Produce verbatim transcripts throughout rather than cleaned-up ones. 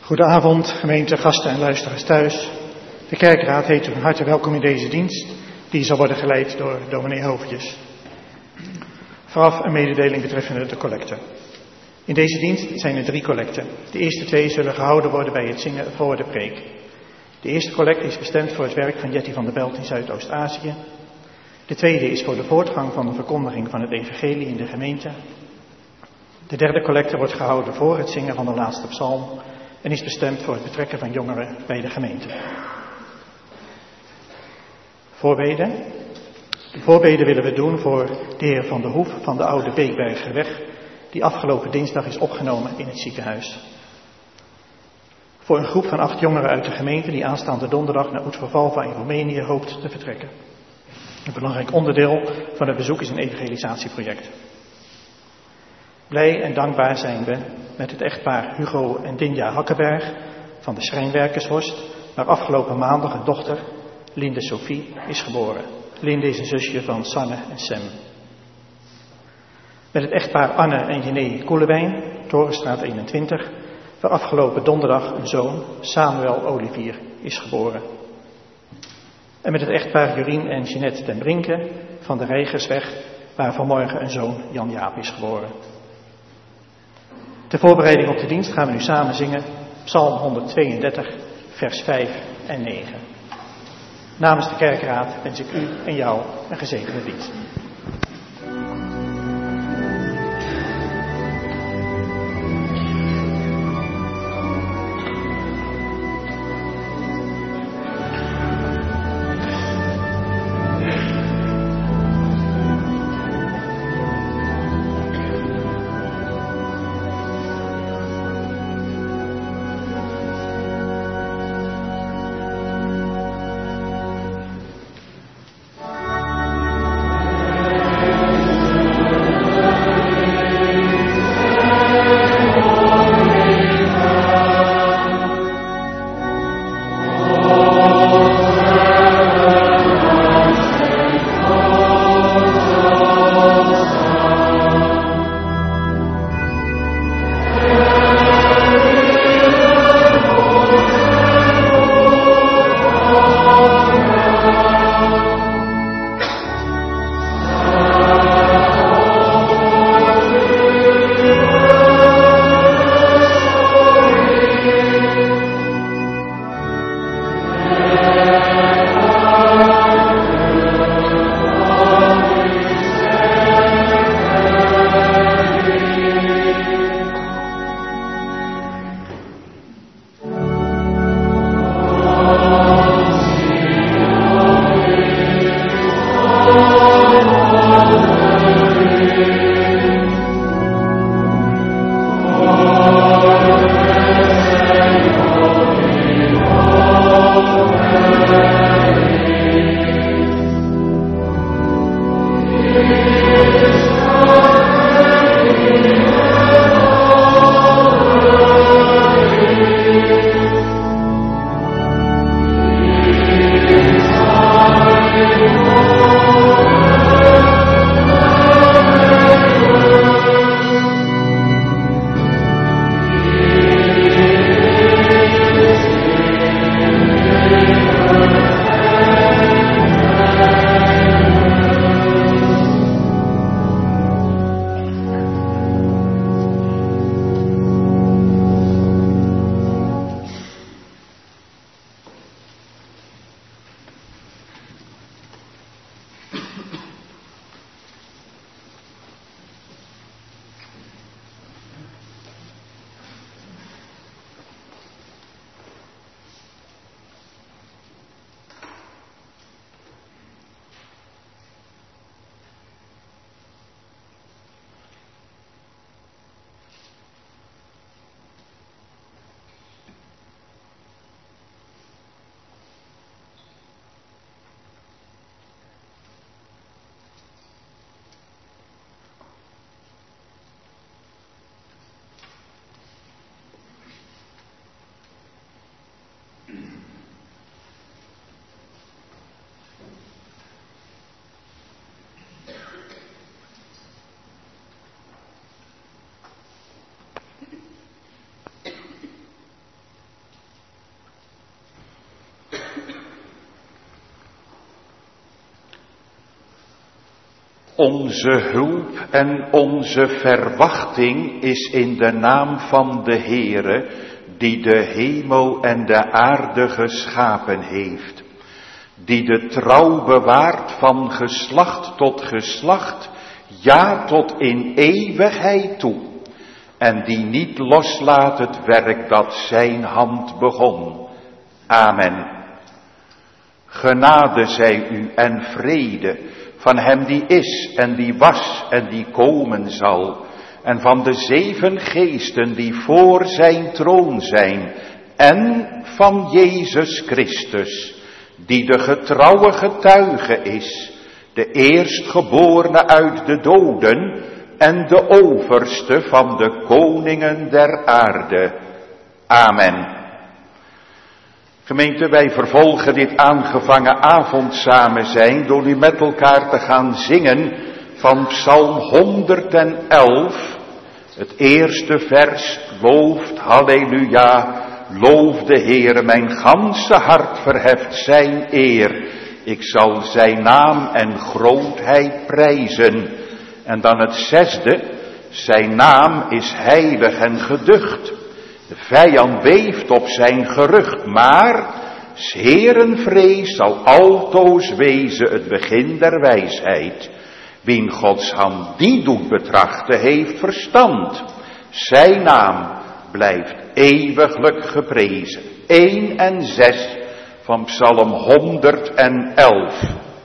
Goedenavond, gemeente, gasten en luisteraars thuis. De kerkraad heet u van harte welkom in deze dienst, die zal worden geleid door dominee Hoofdjes. Vooraf een mededeling betreffende de collecte. In deze dienst zijn er drie collecten. De eerste twee zullen gehouden worden bij het zingen voor de preek. De eerste collecte is bestemd voor het werk van Jetty van der Belt in Zuidoost-Azië. De tweede is voor de voortgang van de verkondiging van het evangelie in de gemeente. De derde collecte wordt gehouden voor het zingen van de laatste psalm en is bestemd voor het betrekken van jongeren bij de gemeente. Voorbeden. De voorbeden willen we doen voor de heer Van der Hoef van de Oude Beekbergerweg, die afgelopen dinsdag is opgenomen in het ziekenhuis. Voor een groep van acht jongeren uit de gemeente die aanstaande donderdag naar Uitvervalva in Roemenië hoopt te vertrekken. Een belangrijk onderdeel van het bezoek is een evangelisatieproject. Blij en dankbaar zijn we met het echtpaar Hugo en Dinja Hakkenberg van de Schrijnwerkershorst, waar afgelopen maandag een dochter, Linde Sophie, is geboren. Linde is een zusje van Sanne en Sam. Met het echtpaar Anne en Jené Koelewijn, Torenstraat eenentwintig, waar afgelopen donderdag een zoon, Samuel Olivier, is geboren. En met het echtpaar Jorien en Jeanette ten Brinke van de Reigersweg, waar vanmorgen een zoon, Jan Jaap, is geboren. Ter voorbereiding op de dienst gaan we nu samen zingen Psalm honderdtweeëndertig, vers vijf en negen. Namens de kerkraad wens ik u en jou een gezegende dienst. Onze hulp en onze verwachting is in de naam van de Heere, die de hemel en de aarde geschapen heeft, die de trouw bewaart van geslacht tot geslacht, ja tot in eeuwigheid toe, en die niet loslaat het werk dat zijn hand begon. Amen. Genade zij u en vrede van hem die is en die was en die komen zal, en van de zeven geesten die voor zijn troon zijn, en van Jezus Christus, die de getrouwe getuige is, de eerstgeborene uit de doden en de overste van de koningen der aarde. Amen. Gemeente, wij vervolgen dit aangevangen avondsamenzijn door nu met elkaar te gaan zingen van Psalm honderdelf. Het eerste vers looft, halleluja, loof de Heere, mijn ganse hart verheft zijn eer. Ik zal zijn naam en grootheid prijzen. En dan het zesde, zijn naam is heilig en geducht. De vijand beeft op zijn gerucht, maar 's Heeren vrees zal altoos wezen het begin der wijsheid. Wien Gods hand die doet betrachten, heeft verstand. Zijn naam blijft eeuwiglijk geprezen. één en zes van Psalm honderdelf.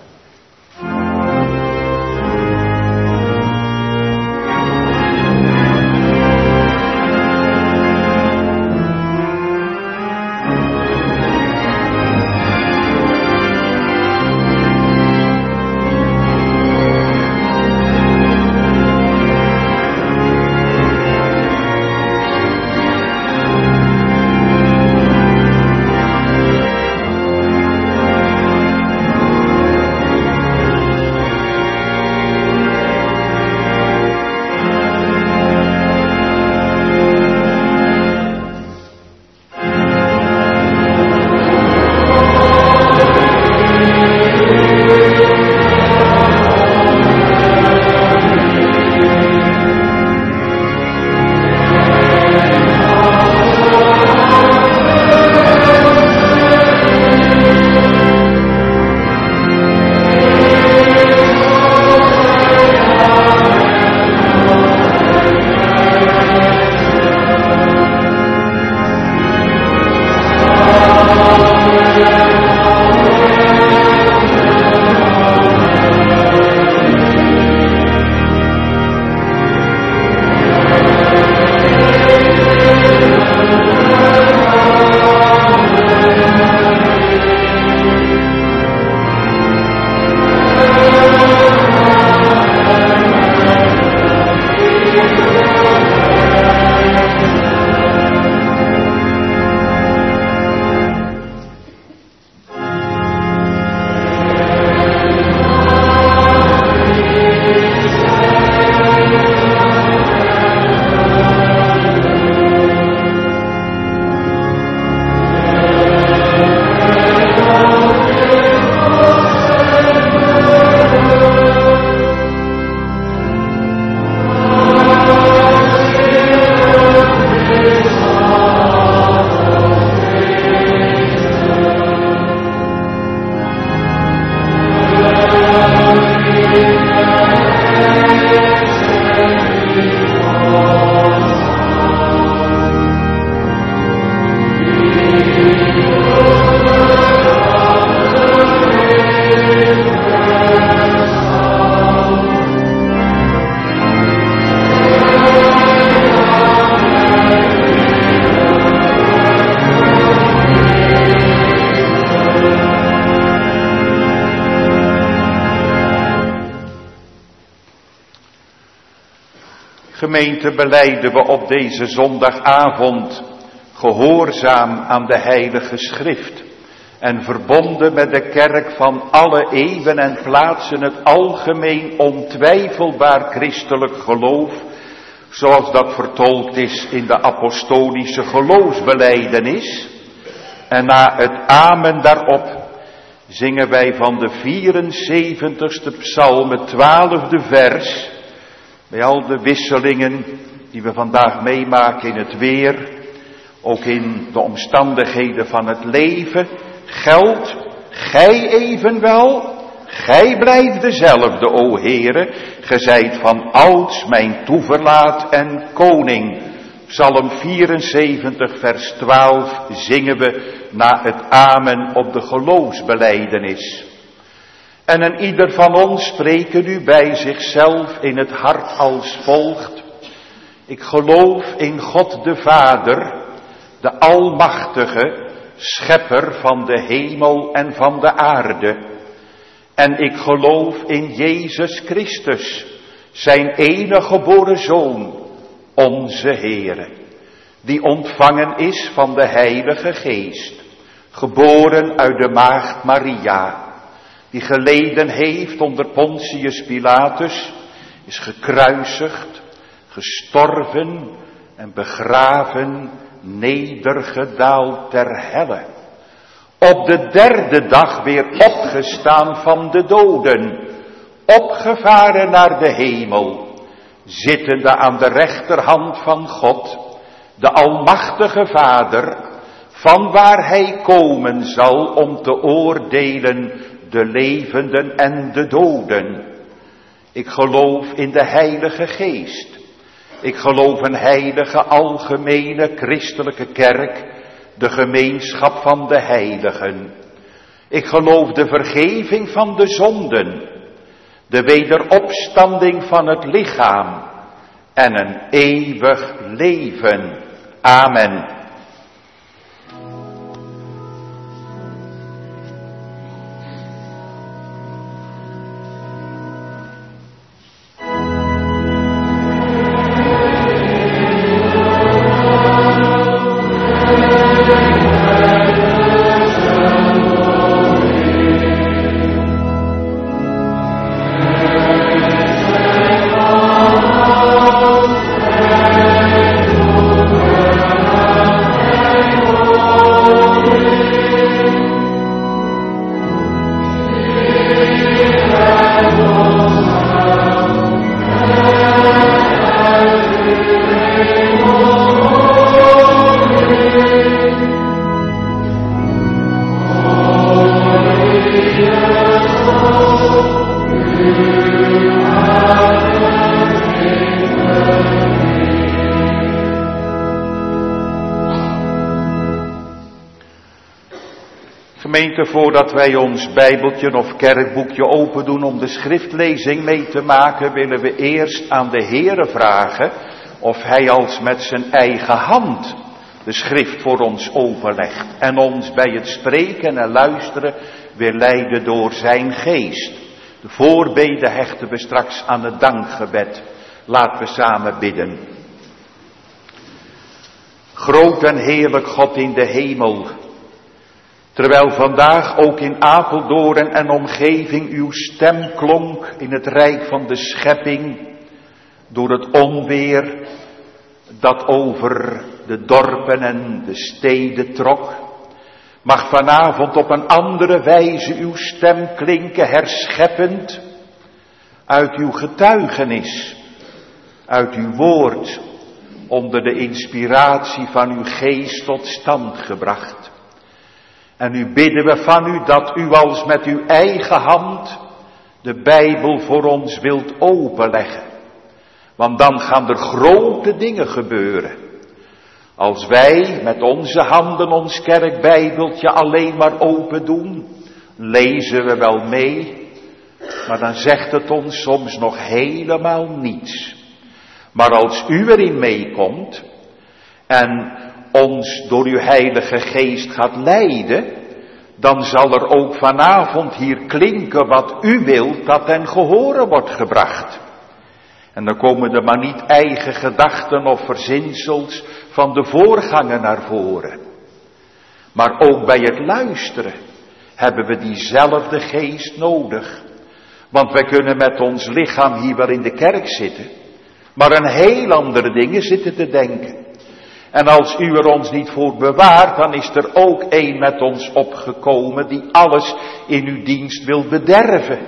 Gemeente, belijden we op deze zondagavond gehoorzaam aan de Heilige Schrift en verbonden met de kerk van alle eeuwen en plaatsen het algemeen ontwijfelbaar christelijk geloof, zoals dat vertolkt is in de apostolische geloofsbelijdenis. En na het amen daarop zingen wij van de vierenzeventigste psalm, het twaalfde vers, bij al de wisselingen die we vandaag meemaken in het weer, ook in de omstandigheden van het leven, geldt, gij evenwel, gij blijft dezelfde, o Heere, gij zijt van ouds mijn toeverlaat en koning. Psalm vierenzeventig, vers twaalf, zingen we na het amen op de geloofsbelijdenis. En een ieder van ons spreken nu bij zichzelf in het hart als volgt. Ik geloof in God de Vader, de Almachtige, Schepper van de hemel en van de aarde. En ik geloof in Jezus Christus, zijn enige geboren Zoon, onze Heere, die ontvangen is van de Heilige Geest, geboren uit de maagd Maria, die geleden heeft onder Pontius Pilatus, is gekruisigd, gestorven en begraven, nedergedaald ter helle. Op de derde dag weer opgestaan van de doden, opgevaren naar de hemel, zittende aan de rechterhand van God, de Almachtige Vader, van waar hij komen zal om te oordelen de levenden en de doden. Ik geloof in de Heilige Geest. Ik geloof een heilige, algemene, christelijke kerk, de gemeenschap van de heiligen. Ik geloof de vergeving van de zonden, de wederopstanding van het lichaam en een eeuwig leven. Amen. Gemeente, voordat wij ons bijbeltje of kerkboekje open doen om de schriftlezing mee te maken, willen we eerst aan de Heere vragen of Hij als met zijn eigen hand de schrift voor ons openlegt en ons bij het spreken en luisteren weer leiden door zijn geest. De voorbeden hechten we straks aan het dankgebed. Laten we samen bidden. Groot en heerlijk God in de hemel, terwijl vandaag ook in Apeldoorn en omgeving uw stem klonk in het rijk van de schepping, door het onweer dat over de dorpen en de steden trok, mag vanavond op een andere wijze uw stem klinken, herscheppend uit uw getuigenis, uit uw woord, onder de inspiratie van uw geest tot stand gebracht. En nu bidden we van u dat u als met uw eigen hand de Bijbel voor ons wilt openleggen. Want dan gaan er grote dingen gebeuren. Als wij met onze handen ons kerkbijbeltje alleen maar open doen, lezen we wel mee, maar dan zegt het ons soms nog helemaal niets. Maar als u erin meekomt en ons door uw Heilige Geest gaat leiden, dan zal er ook vanavond hier klinken wat u wilt dat ten gehore wordt gebracht. En dan komen er maar niet eigen gedachten of verzinsels van de voorganger naar voren. Maar ook bij het luisteren hebben we diezelfde geest nodig. Want wij kunnen met ons lichaam hier wel in de kerk zitten, maar aan heel andere dingen zitten te denken. En als u er ons niet voor bewaart, dan is er ook één met ons opgekomen die alles in uw dienst wil bederven.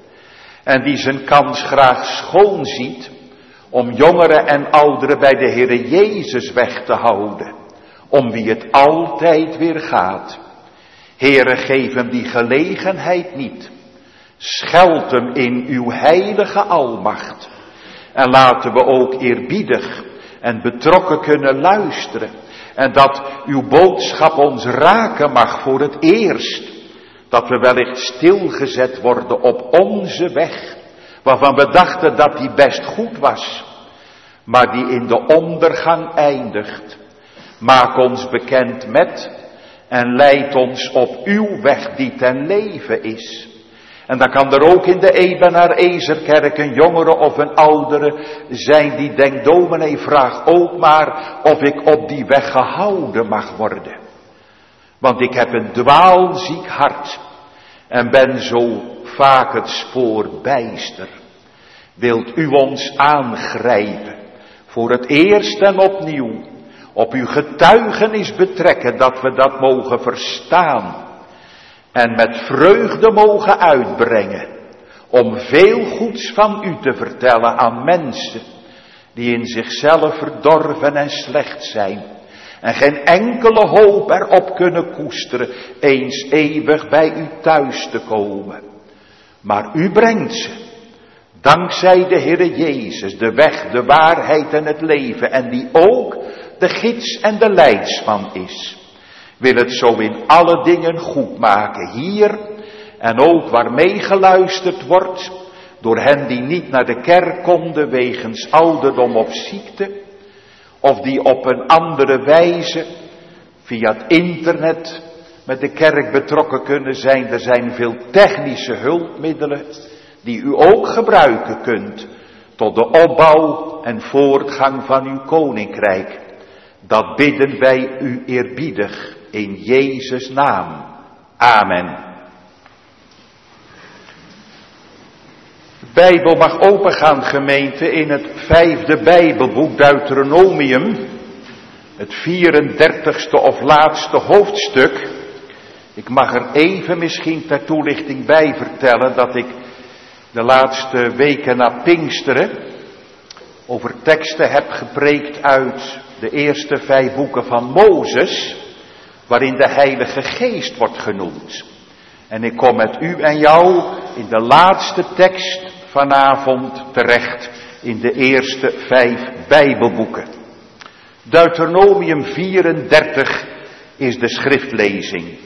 En die zijn kans graag schoon ziet om jongeren en ouderen bij de Heere Jezus weg te houden, om wie het altijd weer gaat. Heere, geef hem die gelegenheid niet. Scheld hem in uw heilige almacht. En laten we ook eerbiedig en betrokken kunnen luisteren. En dat uw boodschap ons raken mag voor het eerst. Dat we wellicht stilgezet worden op onze weg, waarvan we dachten dat die best goed was, maar die in de ondergang eindigt. Maak ons bekend met en leid ons op uw weg die ten leven is. En dan kan er ook in de Ebenaar-Ezerkerk een jongere of een oudere zijn die denkt, dominee, vraag ook maar of ik op die weg gehouden mag worden. Want ik heb een dwaalziek hart en ben zo vaak het spoor bijster. Wilt u ons aangrijpen, voor het eerst en opnieuw, op uw getuigenis betrekken, dat we dat mogen verstaan en met vreugde mogen uitbrengen, om veel goeds van u te vertellen aan mensen die in zichzelf verdorven en slecht zijn en geen enkele hoop erop kunnen koesteren eens eeuwig bij u thuis te komen. Maar u brengt ze, dankzij de Heere Jezus, de weg, de waarheid en het leven, en die ook de gids en de leidsman is. Wil het zo in alle dingen goed maken, hier en ook waar meegeluisterd wordt, door hen die niet naar de kerk konden wegens ouderdom of ziekte, of die op een andere wijze via het internet met de kerk betrokken kunnen zijn. Er zijn veel technische hulpmiddelen die u ook gebruiken kunt tot de opbouw en voortgang van uw koninkrijk. Dat bidden wij u eerbiedig in Jezus' naam. Amen. De Bijbel mag opengaan, gemeente, in het vijfde Bijbelboek Deuteronomium, het vierendertigste of laatste hoofdstuk. Ik mag er even misschien ter toelichting bij vertellen dat ik de laatste weken na Pinksteren over teksten heb gepreekt uit de eerste vijf boeken van Mozes, waarin de Heilige Geest wordt genoemd. En ik kom met u en jou in de laatste tekst vanavond terecht in de eerste vijf Bijbelboeken. Deuteronomium vierendertig is de schriftlezing.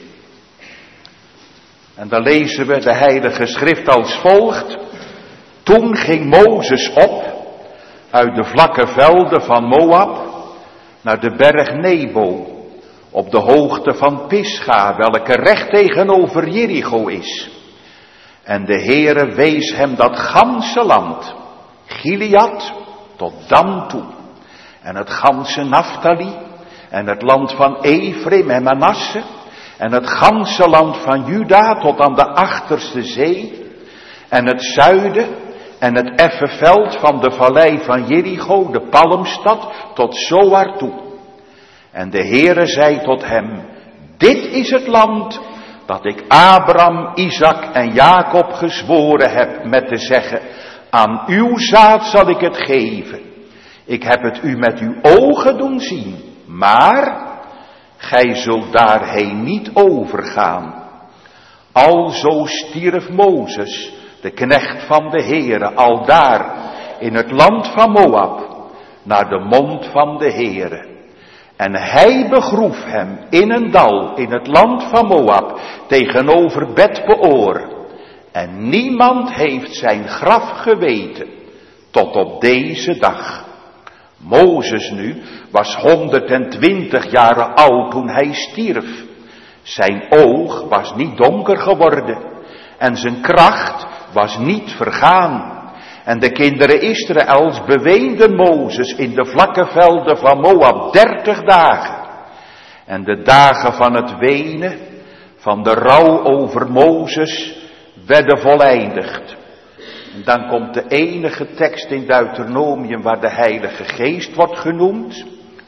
En dan lezen we de Heilige Schrift als volgt. Toen ging Mozes op uit de vlakke velden van Moab naar de berg Nebo, op de hoogte van Pisga, welke recht tegenover Jericho is. En de Heere wees hem dat ganse land, Gilead tot Dan toe, en het ganse Naphtali, en het land van Ephraim en Manasse, en het ganse land van Juda tot aan de achterste zee, en het zuiden, en het effen veld van de vallei van Jericho, de palmstad, tot Zoar toe. En de Heere zei tot hem, dit is het land dat ik Abraham, Isaac en Jacob gezworen heb met te zeggen, aan uw zaad zal ik het geven. Ik heb het u met uw ogen doen zien, maar gij zult daarheen niet overgaan. Alzo stierf Mozes, de knecht van de Heere, aldaar in het land van Moab, naar de mond van de Heere. En hij begroef hem in een dal in het land van Moab tegenover Bet-peor. En niemand heeft zijn graf geweten tot op deze dag. Mozes nu was honderdtwintig jaren oud toen hij stierf. Zijn oog was niet donker geworden en zijn kracht was niet vergaan. En de kinderen Israëls beweenden Mozes in de vlakke velden van Moab dertig dagen. En de dagen van het wenen, van de rouw over Mozes, werden voleindigd. En dan komt de enige tekst in Deuteronomium waar de Heilige Geest wordt genoemd.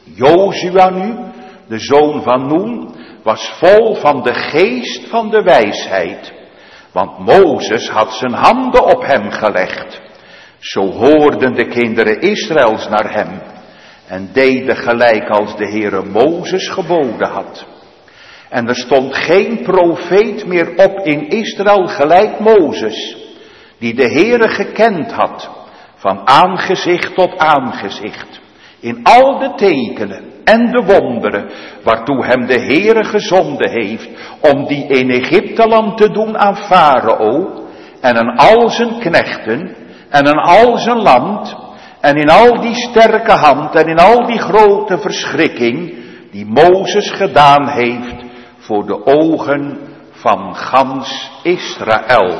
Jozua nu, de zoon van Noen, was vol van de geest van de wijsheid, want Mozes had zijn handen op hem gelegd. Zo hoorden de kinderen Israëls naar hem en deden gelijk als de Heere Mozes geboden had. En er stond geen profeet meer op in Israël gelijk Mozes, die de Heere gekend had, van aangezicht tot aangezicht, in al de tekenen en de wonderen, waartoe hem de Heere gezonden heeft, om die in Egypteland te doen aan Farao, en aan al zijn knechten, en aan al zijn land, en in al die sterke hand, en in al die grote verschrikking, die Mozes gedaan heeft, voor de ogen van gans Israël.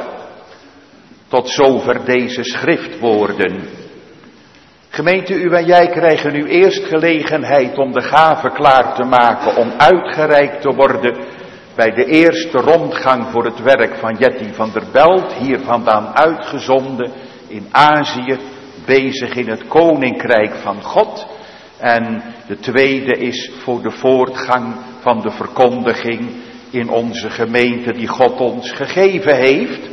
Tot zover deze schriftwoorden. Gemeente, u en jij krijgen nu eerst gelegenheid om de gave klaar te maken om uitgereikt te worden bij de eerste rondgang voor het werk van Jetty van der Belt, hier vandaan uitgezonden in Azië, bezig in het Koninkrijk van God. En de tweede is voor de voortgang van de verkondiging in onze gemeente die God ons gegeven heeft.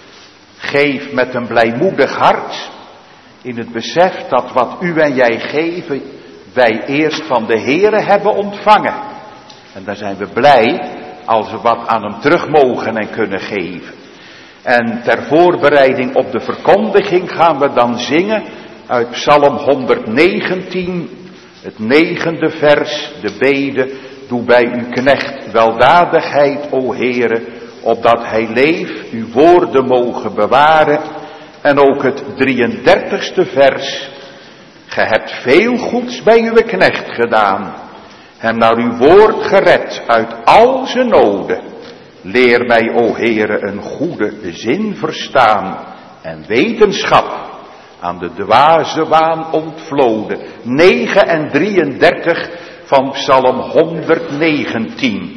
Geef met een blijmoedig hart, in het besef dat wat u en jij geven, wij eerst van de Heere hebben ontvangen. En daar zijn we blij als we wat aan hem terug mogen en kunnen geven. En ter voorbereiding op de verkondiging gaan we dan zingen uit Psalm honderdnegentien, het negende vers, de bede: doe bij uw knecht weldadigheid, o Heere, opdat hij leef, uw woorden mogen bewaren. En ook het drieëndertigste vers: ge hebt veel goeds bij uw knecht gedaan, hem naar uw woord gered uit al zijn noden. Leer mij, o Heere, een goede zin verstaan en wetenschap aan de dwaze waan ontvloden. negen en drieëndertig van Psalm honderdnegentien.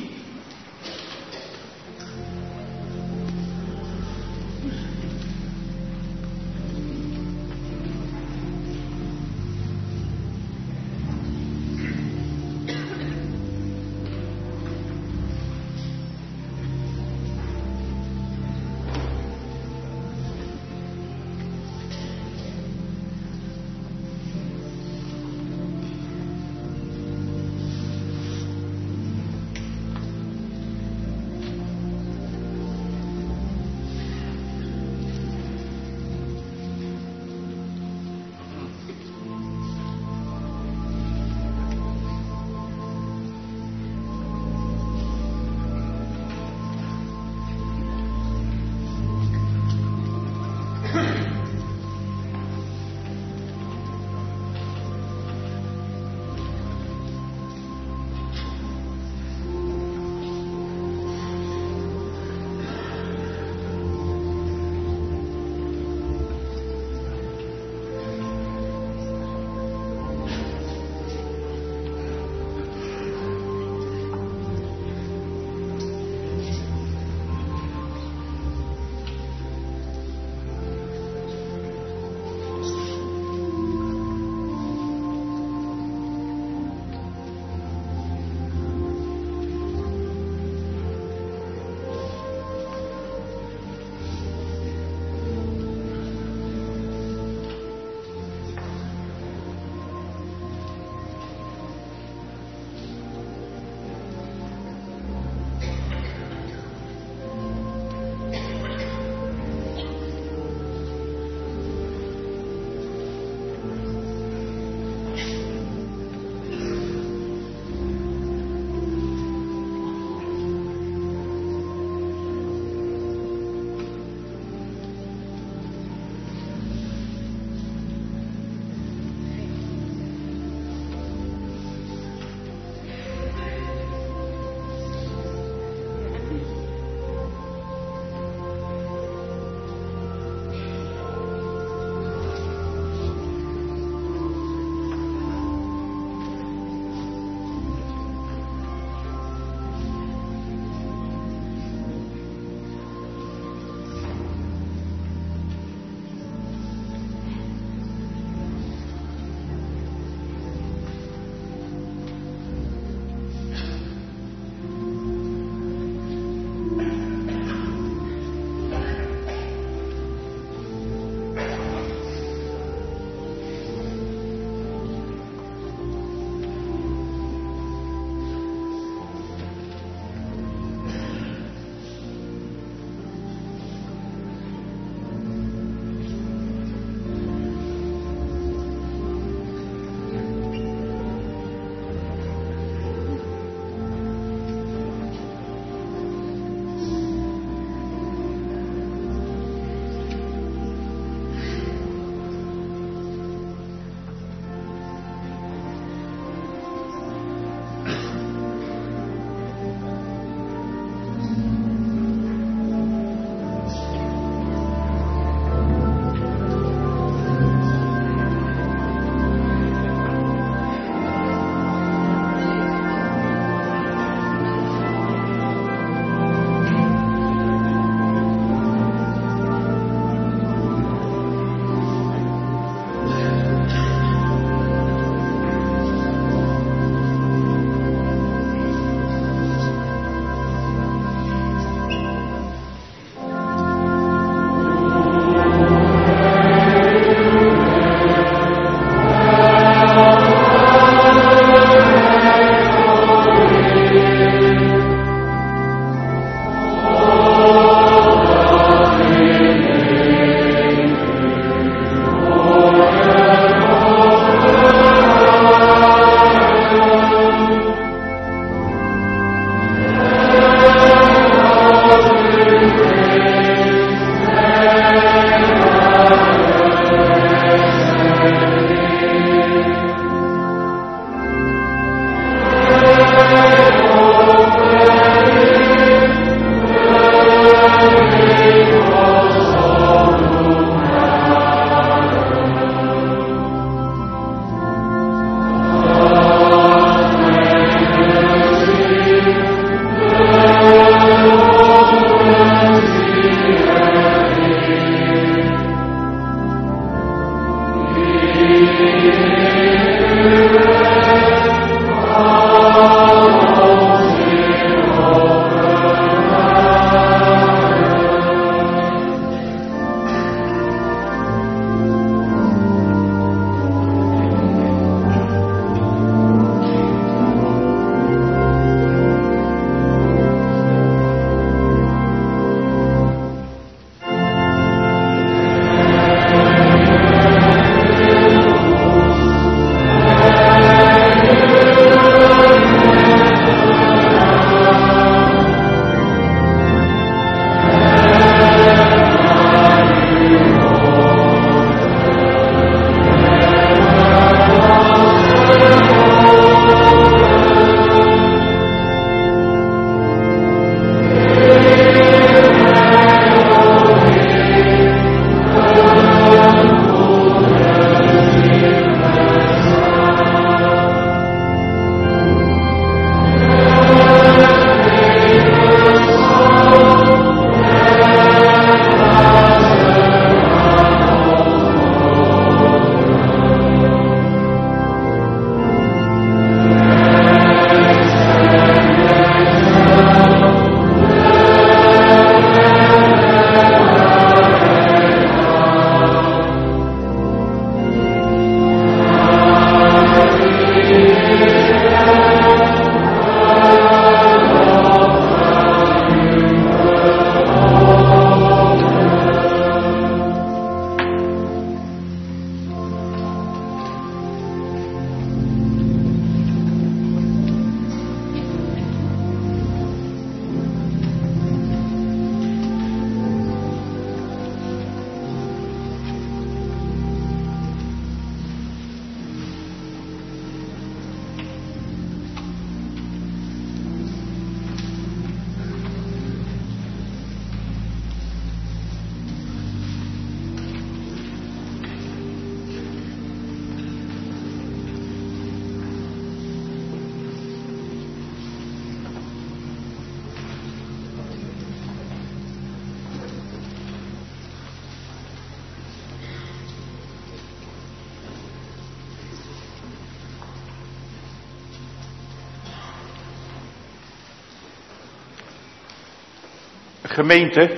Gemeente,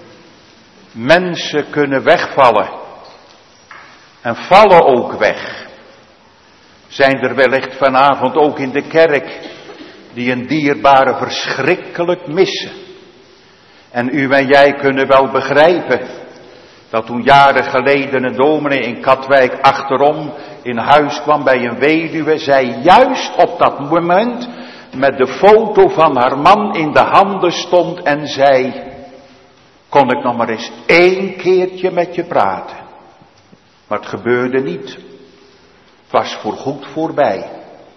mensen kunnen wegvallen. En vallen ook weg. Zijn er wellicht vanavond ook in de kerk die een dierbare verschrikkelijk missen. En u en jij kunnen wel begrijpen dat toen jaren geleden een dominee in Katwijk achterom in huis kwam bij een weduwe, zij juist op dat moment met de foto van haar man in de handen stond en zei: kon ik nog maar eens één keertje met je praten? Maar het gebeurde niet. Het was voorgoed voorbij.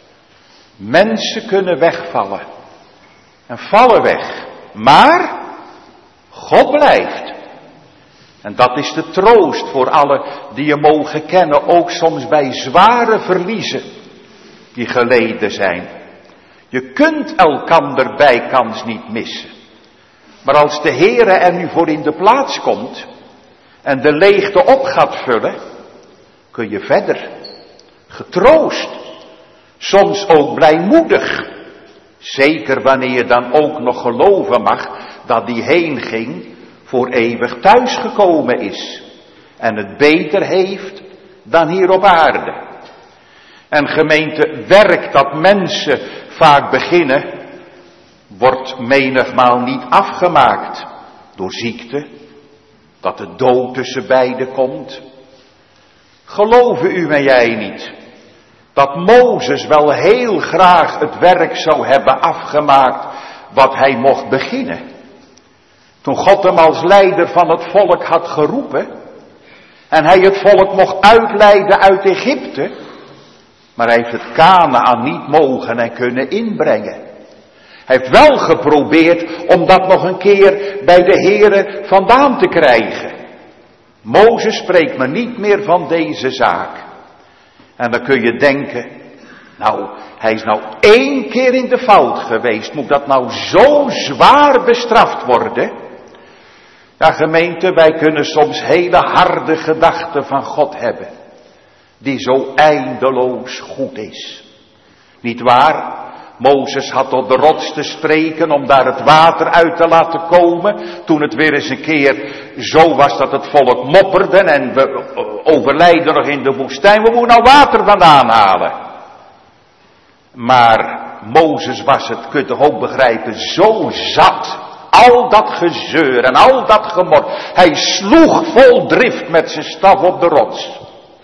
Mensen kunnen wegvallen. En vallen weg. Maar God blijft. En dat is de troost voor allen die je mogen kennen. Ook soms bij zware verliezen die geleden zijn. Je kunt elkander bijkans niet missen. Maar als de Heere er nu voor in de plaats komt en de leegte op gaat vullen, kun je verder. Getroost. Soms ook blijmoedig. Zeker wanneer je dan ook nog geloven mag dat die heen ging voor eeuwig thuisgekomen is. En het beter heeft dan hier op aarde. En gemeente, werk dat mensen vaak beginnen, wordt menigmaal niet afgemaakt door ziekte, dat de dood tussen beiden komt. Geloven u en jij niet dat Mozes wel heel graag het werk zou hebben afgemaakt wat hij mocht beginnen? Toen God hem als leider van het volk had geroepen en hij het volk mocht uitleiden uit Egypte, maar hij heeft het Kanaan niet mogen en kunnen inbrengen. Hij heeft wel geprobeerd om dat nog een keer bij de Heere vandaan te krijgen. Mozes spreekt me niet meer van deze zaak. En dan kun je denken, nou, hij is nou één keer in de fout geweest. Moet dat nou zo zwaar bestraft worden? Ja, gemeente, wij kunnen soms hele harde gedachten van God hebben. die zo eindeloos goed is. Niet waar? Mozes had tot de rots te spreken om daar het water uit te laten komen. Toen het weer eens een keer zo was dat het volk mopperde en we overlijden nog in de woestijn. We moeten nou water vandaan halen. Maar Mozes was, het kunt toch ook begrijpen, zo zat. Al dat gezeur en al dat gemor. Hij sloeg vol drift met zijn staf op de rots.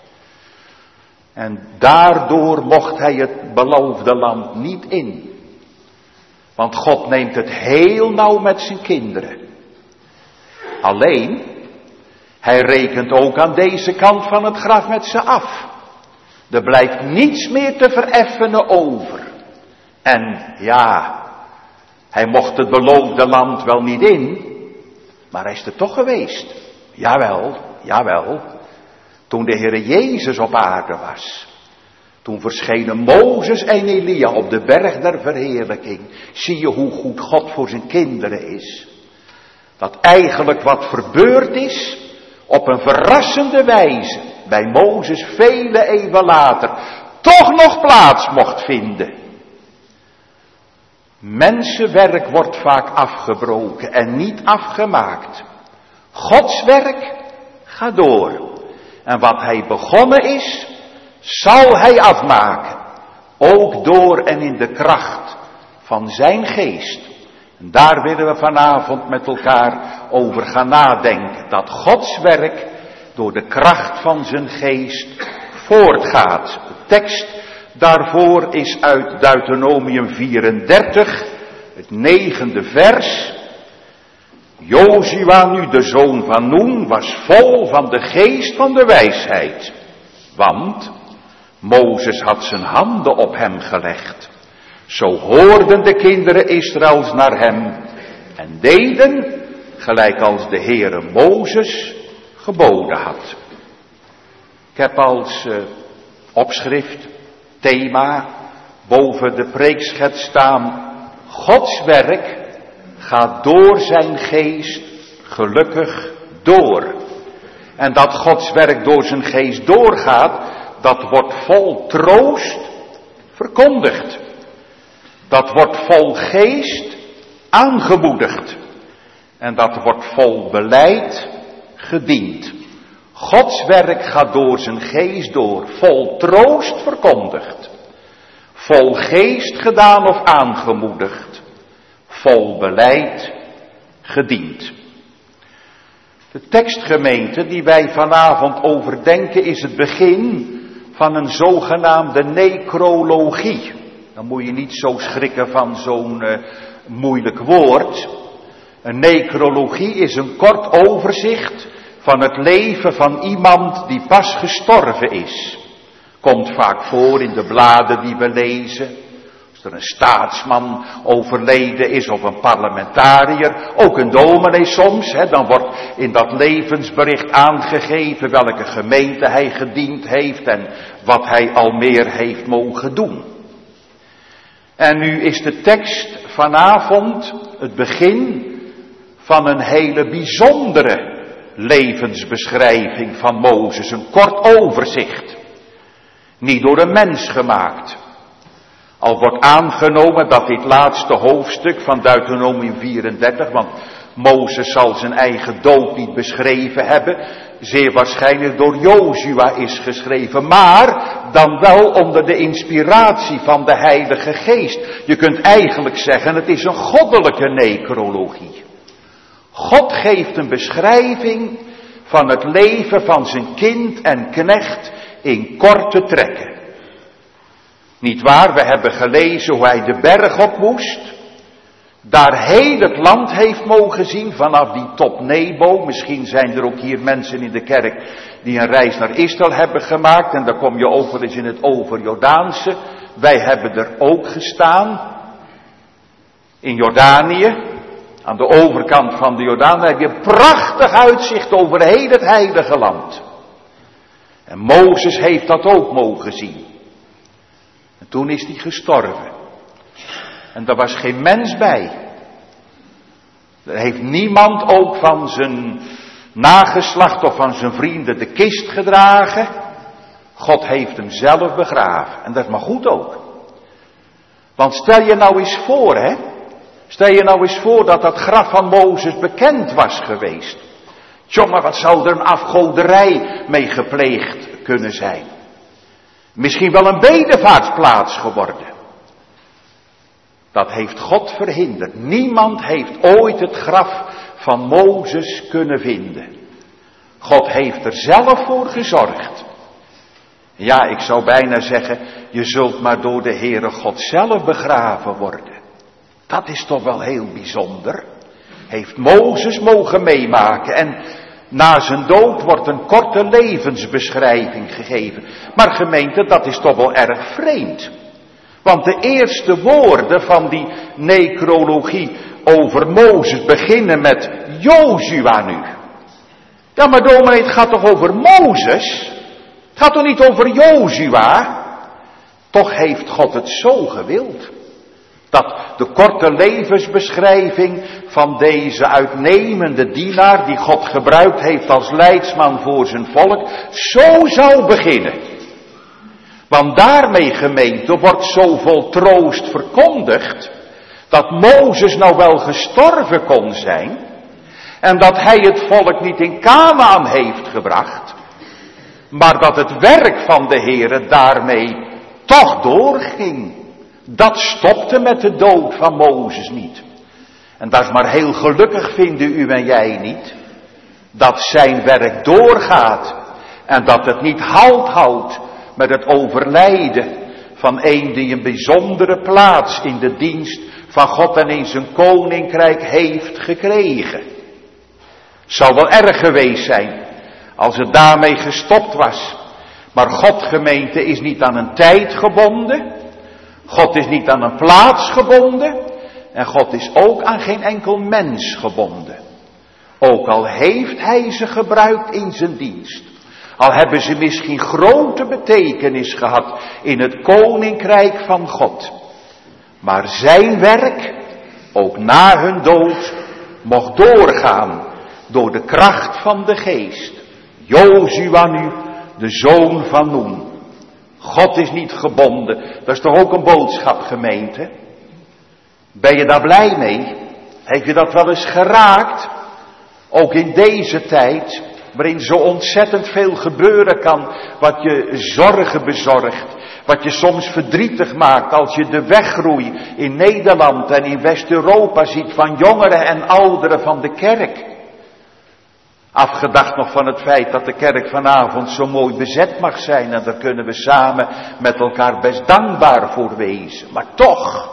En daardoor mocht hij het beloofde land niet in. Want God neemt het heel nauw met zijn kinderen. Alleen, hij rekent ook aan deze kant van het graf met ze af. Er blijft niets meer te vereffenen over. En ja, hij mocht het beloofde land wel niet in, maar hij is er toch geweest. Jawel, jawel. Toen de Heere Jezus op aarde was. Toen verschenen Mozes en Elia op de berg der verheerlijking. Zie je hoe goed God voor zijn kinderen is. Dat eigenlijk wat verbeurd is, op een verrassende wijze, bij Mozes vele eeuwen later, toch nog plaats mocht vinden. Mensenwerk wordt vaak afgebroken en niet afgemaakt. Gods werk gaat door. En wat hij begonnen is, zal hij afmaken. Ook door en in de kracht van zijn geest. En daar willen we vanavond met elkaar over gaan nadenken. Dat Gods werk door de kracht van zijn geest voortgaat. De tekst daarvoor is uit Deuteronomium vierendertig, het negende vers. Jozua, nu de zoon van Noen, was vol van de geest van de wijsheid. Want Mozes had zijn handen op hem gelegd. Zo hoorden de kinderen Israëls naar hem en deden gelijk als de Heere Mozes geboden had. Ik heb als uh, opschrift, thema, boven de preekschets staan: Gods werk gaat door zijn geest gelukkig door. En dat Gods werk door zijn geest doorgaat, dat wordt vol troost verkondigd. Dat wordt vol geest aangemoedigd. En dat wordt vol beleid gediend. Gods werk gaat door zijn geest door, vol troost verkondigd. Vol geest gedaan of aangemoedigd. Vol beleid gediend. De tekstgemeente die wij vanavond overdenken is het begin van een zogenaamde necrologie. Dan moet je niet zo schrikken van zo'n uh, moeilijk woord. Een necrologie is een kort overzicht van het leven van iemand die pas gestorven is. Komt vaak voor in de bladen die we lezen. Als er een staatsman overleden is of een parlementariër, ook een dominee soms, hè, dan wordt in dat levensbericht aangegeven welke gemeente hij gediend heeft en wat hij al meer heeft mogen doen. En nu is de tekst vanavond het begin van een hele bijzondere levensbeschrijving van Mozes, een kort overzicht. Niet door een mens gemaakt. Al wordt aangenomen dat dit laatste hoofdstuk van Deuteronomium vierendertig, want Mozes zal zijn eigen dood niet beschreven hebben, zeer waarschijnlijk door Jozua is geschreven, maar dan wel onder de inspiratie van de Heilige Geest. Je kunt eigenlijk zeggen, het is een goddelijke necrologie. God geeft een beschrijving van het leven van zijn kind en knecht in korte trekken. Niet waar, we hebben gelezen hoe hij de berg op moest. Daar heel het land heeft mogen zien vanaf die top Nebo. Misschien zijn er ook hier mensen in de kerk die een reis naar Israël hebben gemaakt. En dan kom je ook wel eens in het overjordaanse. Wij hebben er ook gestaan. In Jordanië. Aan de overkant van de Jordaan heb je een prachtig uitzicht over heel het heilige land. En Mozes heeft dat ook mogen zien. En toen is hij gestorven. En daar was geen mens bij. Er heeft niemand ook van zijn nageslacht of van zijn vrienden de kist gedragen. God heeft hem zelf begraven. En dat is maar goed ook. Want stel je nou eens voor, hè. Stel je nou eens voor dat dat graf van Mozes bekend was geweest. Jongen, wat zou er een afgoderij mee gepleegd kunnen zijn. Misschien wel een bedevaartsplaats geworden. Dat heeft God verhinderd. Niemand heeft ooit het graf van Mozes kunnen vinden. God heeft er zelf voor gezorgd. Ja, ik zou bijna zeggen, je zult maar door de Heere God zelf begraven worden. Dat is toch wel heel bijzonder. Heeft Mozes mogen meemaken en na zijn dood wordt een korte levensbeschrijving gegeven. Maar gemeente, dat is toch wel erg vreemd. Want de eerste woorden van die necrologie over Mozes beginnen met Jozua nu. Ja, maar dominee, het gaat toch over Mozes? Het gaat toch niet over Jozua? Toch heeft God het zo gewild. Dat de korte levensbeschrijving van deze uitnemende dienaar die God gebruikt heeft als leidsman voor zijn volk, zo zou beginnen. Want daarmee, gemeente, wordt zo vol troost verkondigd, dat Mozes nou wel gestorven kon zijn, en dat hij het volk niet in Kanaan heeft gebracht, maar dat het werk van de Heere daarmee toch doorging. Dat stopte met de dood van Mozes niet. En dat is maar heel gelukkig, vinden u en jij niet, dat zijn werk doorgaat en dat het niet halt houdt met het overlijden van een die een bijzondere plaats in de dienst van God en in zijn koninkrijk heeft gekregen. Zou wel erg geweest zijn als het daarmee gestopt was. Maar God, gemeente, is niet aan een tijd gebonden. God is niet aan een plaats gebonden. En God is ook aan geen enkel mens gebonden. Ook al heeft hij ze gebruikt in zijn dienst. Al hebben ze misschien grote betekenis gehad in het koninkrijk van God. Maar zijn werk, ook na hun dood, mocht doorgaan door de kracht van de geest. Jozua nu, de zoon van Noen. God is niet gebonden. Dat is toch ook een boodschap, gemeente? Ben je daar blij mee? Heeft je dat wel eens geraakt? Ook in deze tijd, waarin zo ontzettend veel gebeuren kan, wat je zorgen bezorgt, wat je soms verdrietig maakt als je de weggroei in Nederland en in West-Europa ziet van jongeren en ouderen van de kerk. Afgedacht nog van het feit dat de kerk vanavond zo mooi bezet mag zijn en daar kunnen we samen met elkaar best dankbaar voor wezen. Maar toch,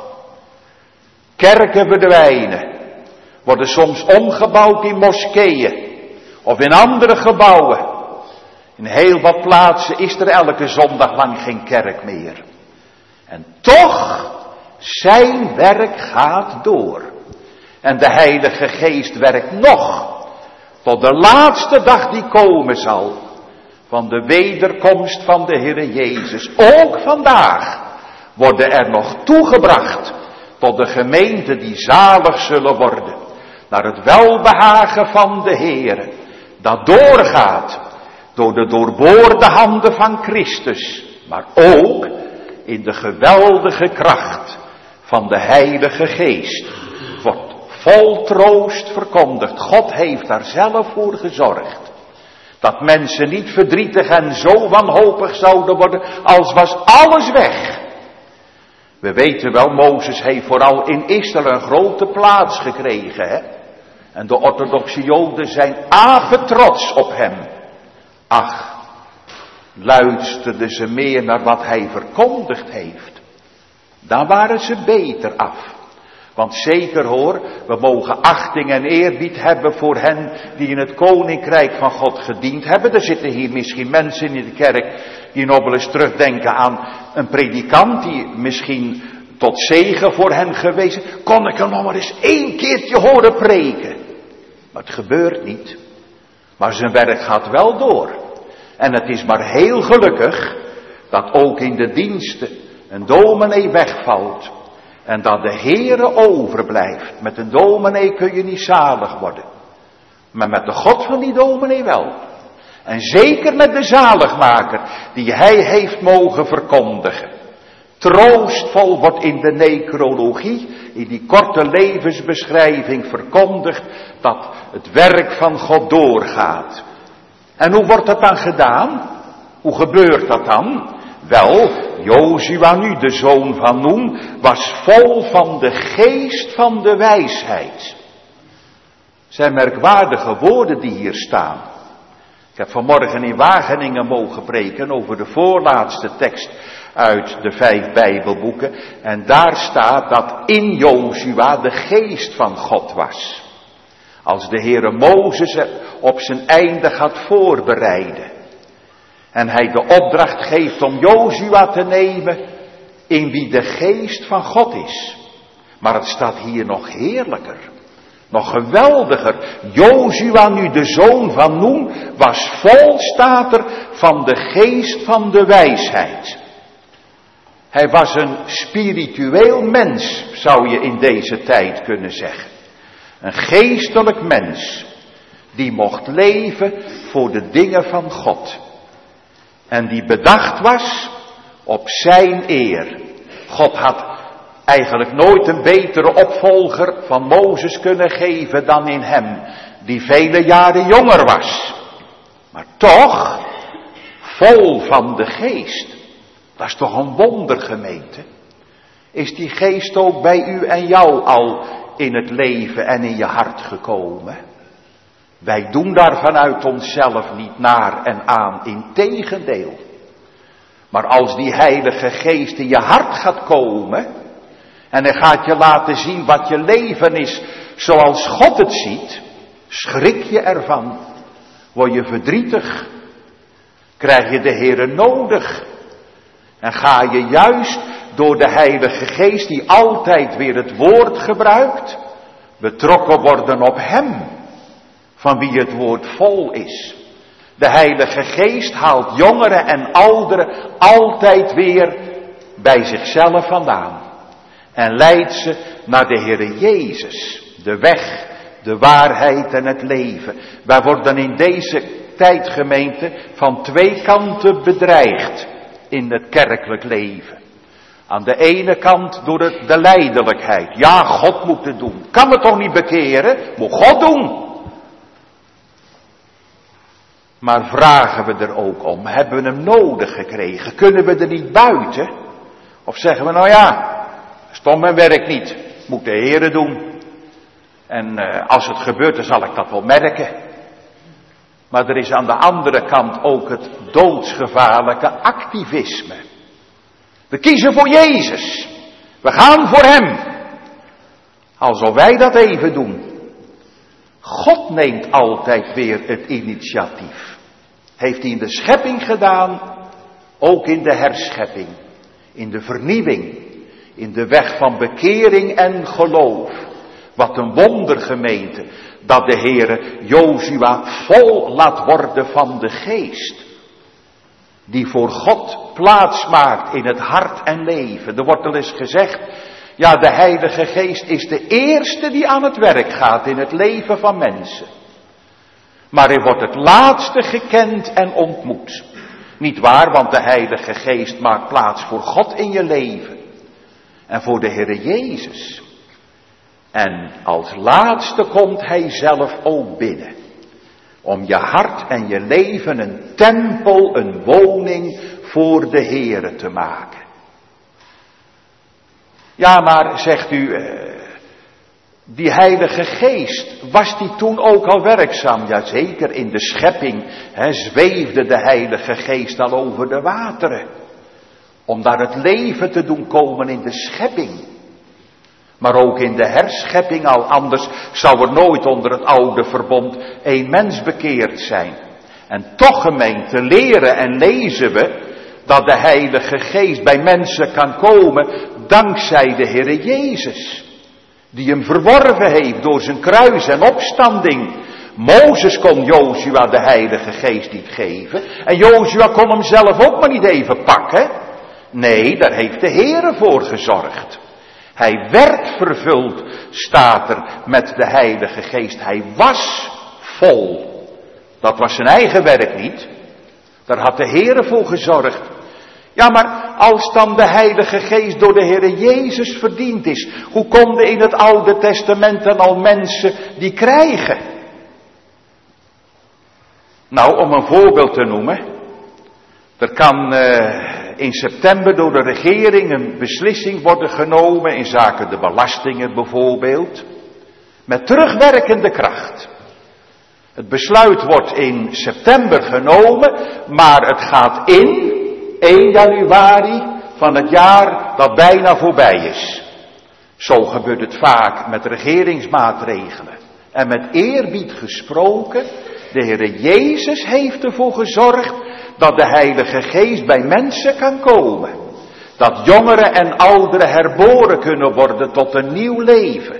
kerken verdwijnen, worden soms omgebouwd in moskeeën of in andere gebouwen. In heel wat plaatsen is er elke zondag lang geen kerk meer. En toch, zijn werk gaat door. En de Heilige Geest werkt nog. Tot de laatste dag die komen zal. Van de wederkomst van de Heere Jezus. Ook vandaag worden er nog toegebracht. Tot de gemeente die zalig zullen worden. Naar het welbehagen van de Heere. Dat doorgaat. Door de doorboorde handen van Christus. Maar ook in de geweldige kracht van de Heilige Geest. Wordt vol troost verkondigd. God heeft daar zelf voor gezorgd. Dat mensen niet verdrietig en zo wanhopig zouden worden als was alles weg. We weten wel, Mozes heeft vooral in Israël een grote plaats gekregen. Hè? En de orthodoxe Joden zijn apetrots op hem. Ach, luisterden ze meer naar wat hij verkondigd heeft. Dan waren ze beter af. Want zeker hoor, we mogen achting en eerbied hebben voor hen die in het koninkrijk van God gediend hebben. Er zitten hier misschien mensen in de kerk die nog wel eens terugdenken aan een predikant die misschien tot zegen voor hen geweest is. Kon ik hem nog maar eens één keertje horen preken. Maar het gebeurt niet. Maar zijn werk gaat wel door. En het is maar heel gelukkig dat ook in de diensten een dominee wegvalt. En dat de Heere overblijft. Met een dominee kun je niet zalig worden. Maar met de God van die dominee wel. En zeker met de zaligmaker die hij heeft mogen verkondigen. Troostvol wordt in de necrologie, in die korte levensbeschrijving verkondigd, dat het werk van God doorgaat. En hoe wordt dat dan gedaan? Hoe gebeurt dat dan? Wel, Jozua nu, de zoon van Noem, was vol van de geest van de wijsheid. Zijn merkwaardige woorden die hier staan. Ik heb vanmorgen in Wageningen mogen preken over de voorlaatste tekst uit de vijf Bijbelboeken. En daar staat dat in Jozua de geest van God was. Als de Heere Mozes op zijn einde gaat voorbereiden. En hij de opdracht geeft om Jozua te nemen in wie de geest van God is. Maar het staat hier nog heerlijker. Nog geweldiger. Jozua, nu de zoon van Noem, was vol, staat er, van de geest van de wijsheid. Hij was een spiritueel mens, zou je in deze tijd kunnen zeggen. Een geestelijk mens, die mocht leven voor de dingen van God. En die bedacht was op zijn eer. God had eigenlijk nooit een betere opvolger van Mozes kunnen geven dan in hem, die vele jaren jonger was. Maar toch, vol van de geest. Dat is toch een wonder, gemeente. Is die geest ook bij u en jou al in het leven en in je hart gekomen? Wij doen daar vanuit onszelf niet naar en aan, integendeel. Maar als die Heilige Geest in je hart gaat komen, en hij gaat je laten zien wat je leven is zoals God het ziet, schrik je ervan. Word je verdrietig. Krijg je de Heere nodig. En ga je juist door de Heilige Geest, die altijd weer het woord gebruikt, betrokken worden op hem, van wie het woord vol is. De Heilige Geest haalt jongeren en ouderen altijd weer bij zichzelf vandaan. En leidt ze naar de Heere Jezus, de weg, de waarheid en het leven. Wij worden in deze tijdgemeente van twee kanten bedreigd in het kerkelijk leven. Aan de ene kant door het, de lijdelijkheid. Ja, God moet het doen. Kan het toch niet bekeren? Moet God doen. Maar vragen we er ook om? Hebben we hem nodig gekregen? Kunnen we er niet buiten? Of zeggen we, nou ja, stond mijn werk niet. Moet de Heere doen. En uh, als het gebeurt, dan zal ik dat wel merken. Maar er is aan de andere kant ook het doodsgevaarlijke activisme. We kiezen voor Jezus. We gaan voor hem. Alsof wij dat even doen. God neemt altijd weer het initiatief. Heeft hij in de schepping gedaan, ook in de herschepping. In de vernieuwing. In de weg van bekering en geloof. Wat een wonder, gemeente, dat de Heere Jozua vol laat worden van de geest. Die voor God plaats maakt in het hart en leven. Er wordt al eens gezegd, ja, de Heilige Geest is de eerste die aan het werk gaat in het leven van mensen. Maar hij wordt het laatste gekend en ontmoet. Niet waar, want de Heilige Geest maakt plaats voor God in je leven. En voor de Heere Jezus. En als laatste komt hij zelf ook binnen. Om je hart en je leven een tempel, een woning voor de Heere te maken. Ja, maar zegt u, die Heilige Geest, was die toen ook al werkzaam? Jazeker, in de schepping hè, zweefde de Heilige Geest al over de wateren. Om daar het leven te doen komen in de schepping. Maar ook in de herschepping, al anders zou er nooit onder het oude verbond één mens bekeerd zijn. En toch, gemeente, leren en lezen we dat de Heilige Geest bij mensen kan komen dankzij de Heere Jezus. Die hem verworven heeft door zijn kruis en opstanding. Mozes kon Jozua de Heilige Geest niet geven. En Jozua kon hem zelf ook maar niet even pakken. Nee, daar heeft de Heere voor gezorgd. Hij werd vervuld, staat er, met de Heilige Geest. Hij was vol Dat was zijn eigen werk niet. Daar had de Heere voor gezorgd. Ja, maar als dan de Heilige Geest door de Heere Jezus verdiend is, hoe konden in het Oude Testament dan al mensen die krijgen? Nou, om een voorbeeld te noemen. Er kan uh, in september door de regering een beslissing worden genomen in zaken de belastingen bijvoorbeeld. Met terugwerkende kracht. Het besluit wordt in september genomen, maar het gaat in één januari van het jaar dat bijna voorbij is. Zo gebeurt het vaak met regeringsmaatregelen. En met eerbied gesproken, de Heere Jezus heeft ervoor gezorgd dat de Heilige Geest bij mensen kan komen. Dat jongeren en ouderen herboren kunnen worden tot een nieuw leven.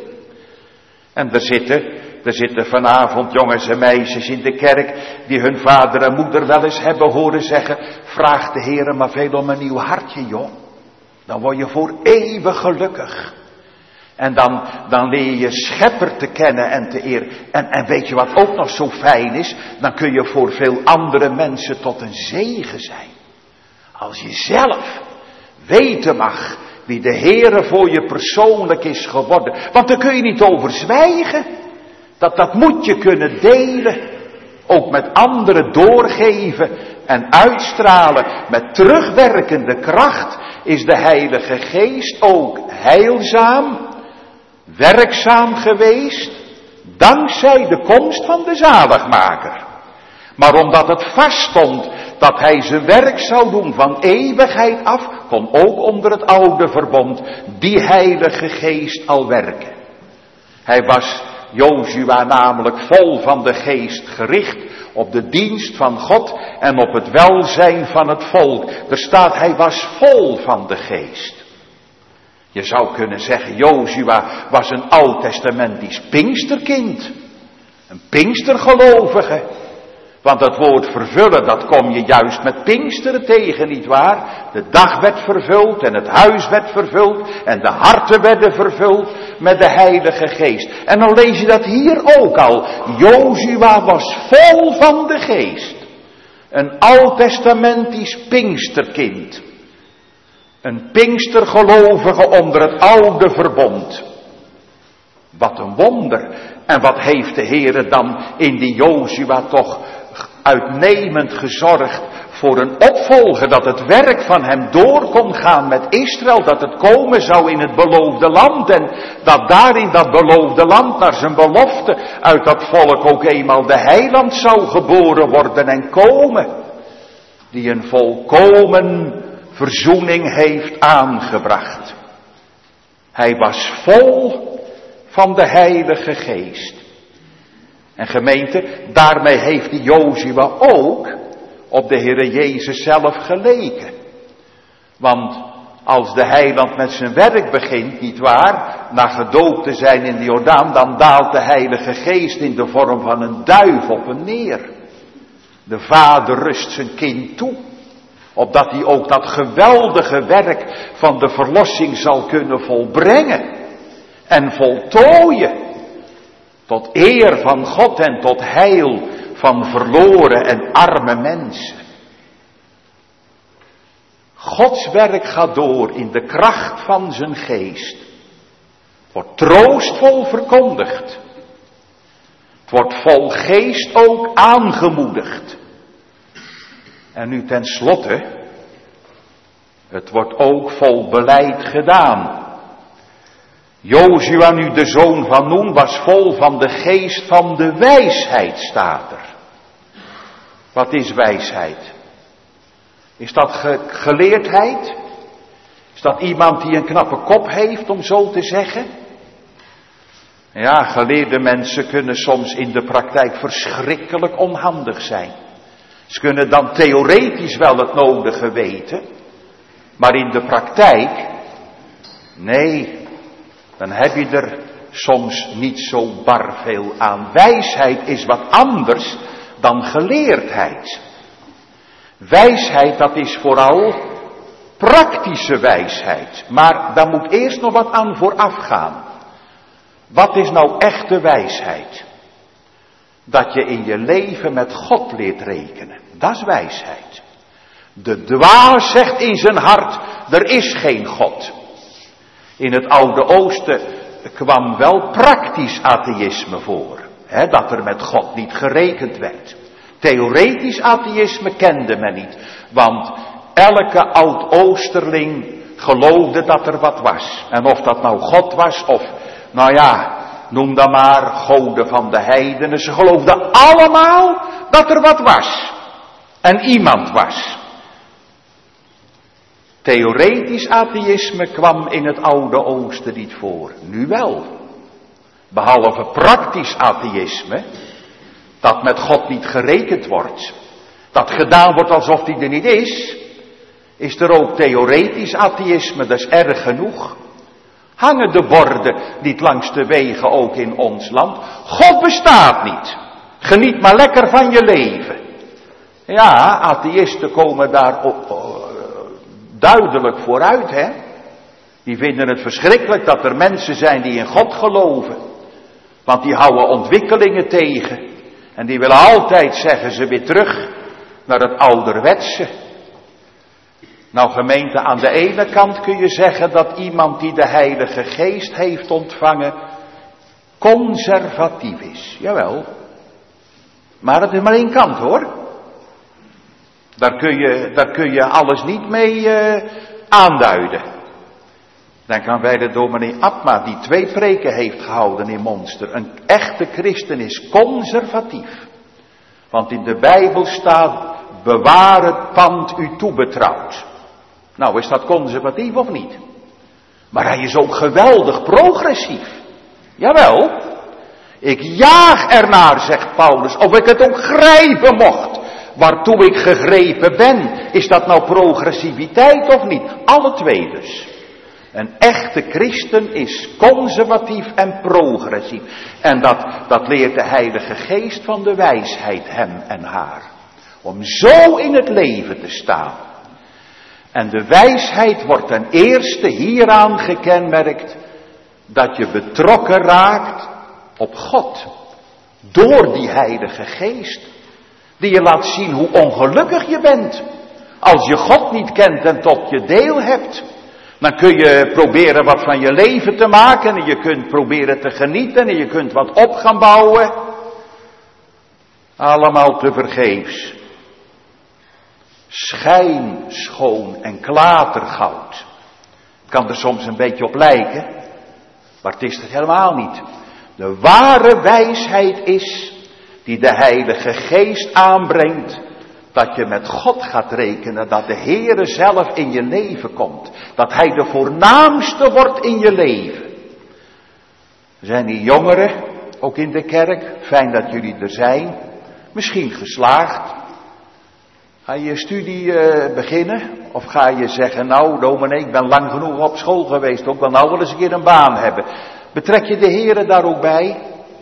En er zitten, er zitten vanavond jongens en meisjes in de kerk die hun vader en moeder wel eens hebben horen zeggen, vraag de Heere maar veel om een nieuw hartje, joh. Dan word je voor eeuwig gelukkig. En dan, dan leer je schepper te kennen en te eren. En, en weet je wat ook nog zo fijn is? Dan kun je voor veel andere mensen tot een zegen zijn. Als je zelf weten mag wie de Heere voor je persoonlijk is geworden. Want daar kun je niet over zwijgen. Dat, dat moet je kunnen delen. Ook met anderen doorgeven en uitstralen. Met terugwerkende kracht is de Heilige Geest ook heilzaam, werkzaam geweest, dankzij de komst van de zaligmaker. Maar omdat het vaststond dat hij zijn werk zou doen van eeuwigheid af, kon ook onder het oude verbond die Heilige Geest al werken. Hij was, Jozua namelijk, vol van de Geest gericht op de dienst van God en op het welzijn van het volk. Er staat, hij was vol van de Geest. Je zou kunnen zeggen, Jozua was een oud-testamentisch Pinksterkind. Een Pinkstergelovige. Want dat woord vervullen, dat kom je juist met Pinksteren tegen, nietwaar? De dag werd vervuld en het huis werd vervuld en de harten werden vervuld met de Heilige Geest. En dan lees je dat hier ook al. Jozua was vol van de Geest. Een oud-testamentisch Pinksterkind. Een Pinkstergelovige onder het oude verbond. Wat een wonder. En wat heeft de Heere dan in die Jozua toch uitnemend gezorgd voor een opvolger. Dat het werk van hem door kon gaan met Israël. Dat het komen zou in het beloofde land. En dat daar in dat beloofde land naar zijn belofte uit dat volk ook eenmaal de heiland zou geboren worden en komen. Die een volkomen verzoening heeft aangebracht. Hij was vol van de Heilige Geest. En gemeente, daarmee heeft die Jozua ook op de Heere Jezus zelf geleken. Want als de heiland met zijn werk begint, nietwaar, na gedoopt te zijn in de Jordaan, dan daalt de Heilige Geest in de vorm van een duif op hem neer. De vader rust zijn kind toe, opdat hij ook dat geweldige werk van de verlossing zal kunnen volbrengen en voltooien. Tot eer van God en tot heil van verloren en arme mensen. Gods werk gaat door in de kracht van zijn geest. Het wordt troostvol verkondigd. Het wordt vol geest ook aangemoedigd. En nu tenslotte, het wordt ook vol beleid gedaan. Jozua, nu de zoon van Noen, was vol van de geest van de wijsheid, staat er. Wat is wijsheid? Is dat ge- geleerdheid? Is dat iemand die een knappe kop heeft, om zo te zeggen? Ja, geleerde mensen kunnen soms in de praktijk verschrikkelijk onhandig zijn. Ze kunnen dan theoretisch wel het nodige weten, maar in de praktijk, nee, dan heb je er soms niet zo bar veel aan. Wijsheid is wat anders dan geleerdheid. Wijsheid, dat is vooral praktische wijsheid. Maar daar moet eerst nog wat aan vooraf gaan. Wat is nou echte wijsheid? dat je in je leven met God leert rekenen. Dat is wijsheid. De dwaas zegt in zijn hart, er is geen God. In het Oude Oosten kwam wel praktisch atheïsme voor. Hè, dat er met God niet gerekend werd. Theoretisch atheïsme kende men niet. Want elke oud-Oosterling geloofde dat er wat was. En of dat nou God was of, nou ja, noem dan maar goden van de heidenen. Ze geloofden allemaal dat er wat was. En iemand was. Theoretisch atheïsme kwam in het Oude Oosten niet voor. Nu wel. Behalve praktisch atheïsme. Dat met God niet gerekend wordt. Dat gedaan wordt alsof hij er niet is. Is er ook theoretisch atheïsme, dat is erg genoeg. Hangen de borden niet langs de wegen ook in ons land? God bestaat niet. Geniet maar lekker van je leven. Ja, atheïsten komen daar op, uh, duidelijk vooruit, hè. Die vinden het verschrikkelijk dat er mensen zijn die in God geloven. Want die houden ontwikkelingen tegen. En die willen altijd, zeggen ze, weer terug naar het ouderwetse. Nou gemeente, aan de ene kant kun je zeggen dat iemand die de Heilige Geest heeft ontvangen conservatief is. Jawel. Maar het is maar één kant hoor. Daar kun je, daar kun je alles niet mee uh, aanduiden. Denk aan bij de dominee Abma die twee preken heeft gehouden in Monster. Een echte christen is conservatief. Want in de Bijbel staat, bewaar het pand u toebetrouwd. Nou, is dat conservatief of niet? Maar hij is ook geweldig progressief. Jawel. Ik jaag ernaar, zegt Paulus, of ik het ook grijpen mocht. Waartoe ik gegrepen ben. Is dat nou progressiviteit of niet? Alle twee dus. Een echte christen is conservatief en progressief. En dat, dat leert de Heilige Geest van de wijsheid hem en haar. Om zo in het leven te staan. En de wijsheid wordt ten eerste hieraan gekenmerkt dat je betrokken raakt op God. Door die Heilige Geest. Die je laat zien hoe ongelukkig je bent. Als je God niet kent en tot je deel hebt. Dan kun je proberen wat van je leven te maken. En je kunt proberen te genieten. En je kunt wat op gaan bouwen. Allemaal te vergeefs. Schijnschoon en klatergoud. Kan er soms een beetje op lijken. Maar het is het helemaal niet. De ware wijsheid is die de Heilige Geest aanbrengt. Dat je met God gaat rekenen. Dat de Heere zelf in je leven komt. Dat Hij de voornaamste wordt in je leven. Er zijn die jongeren, ook in de kerk. Fijn dat jullie er zijn. Misschien geslaagd. Ga je je studie uh, beginnen? Of ga je zeggen, nou dominee, ik ben lang genoeg op school geweest. Ik wil nou wel eens een keer een baan hebben. Betrek je de Heere daar ook bij?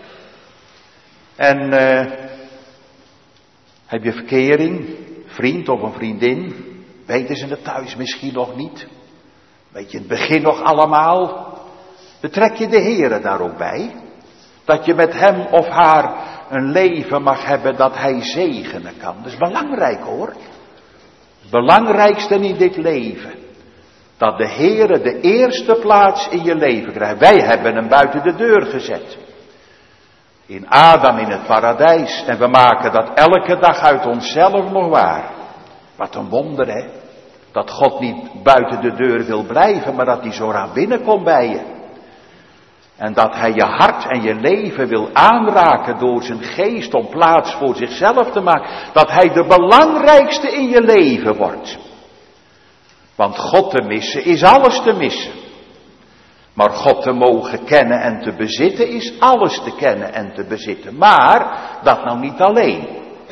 En uh, heb je verkering? Vriend of een vriendin? Weten ze het thuis misschien nog niet? Weet je het begin nog allemaal? Betrek je de Heere daar ook bij? Dat je met hem of haar een leven mag hebben dat hij zegenen kan. Dat is belangrijk hoor. Het belangrijkste in dit leven. Dat de Heere de eerste plaats in je leven krijgt. Wij hebben hem buiten de deur gezet. In Adam in het paradijs. En we maken dat elke dag uit onszelf nog waar. Wat een wonder hè. Dat God niet buiten de deur wil blijven. Maar dat hij zo raar binnenkomt bij je. En dat hij je hart en je leven wil aanraken door zijn geest om plaats voor zichzelf te maken. Dat hij de belangrijkste in je leven wordt. Want God te missen is alles te missen. Maar God te mogen kennen en te bezitten is alles te kennen en te bezitten. Maar dat nou niet alleen.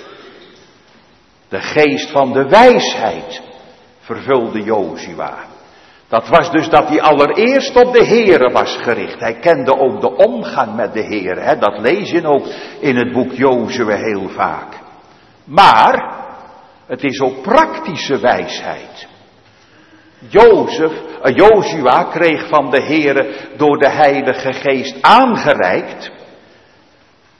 De geest van de wijsheid vervulde Jozua. Dat was dus dat hij allereerst op de Heere was gericht. Hij kende ook de omgang met de Heere. Hè? Dat lees je ook in het boek Jozua heel vaak. Maar het is ook praktische wijsheid. Jozef, uh, Jozua kreeg van de Heere door de Heilige Geest aangereikt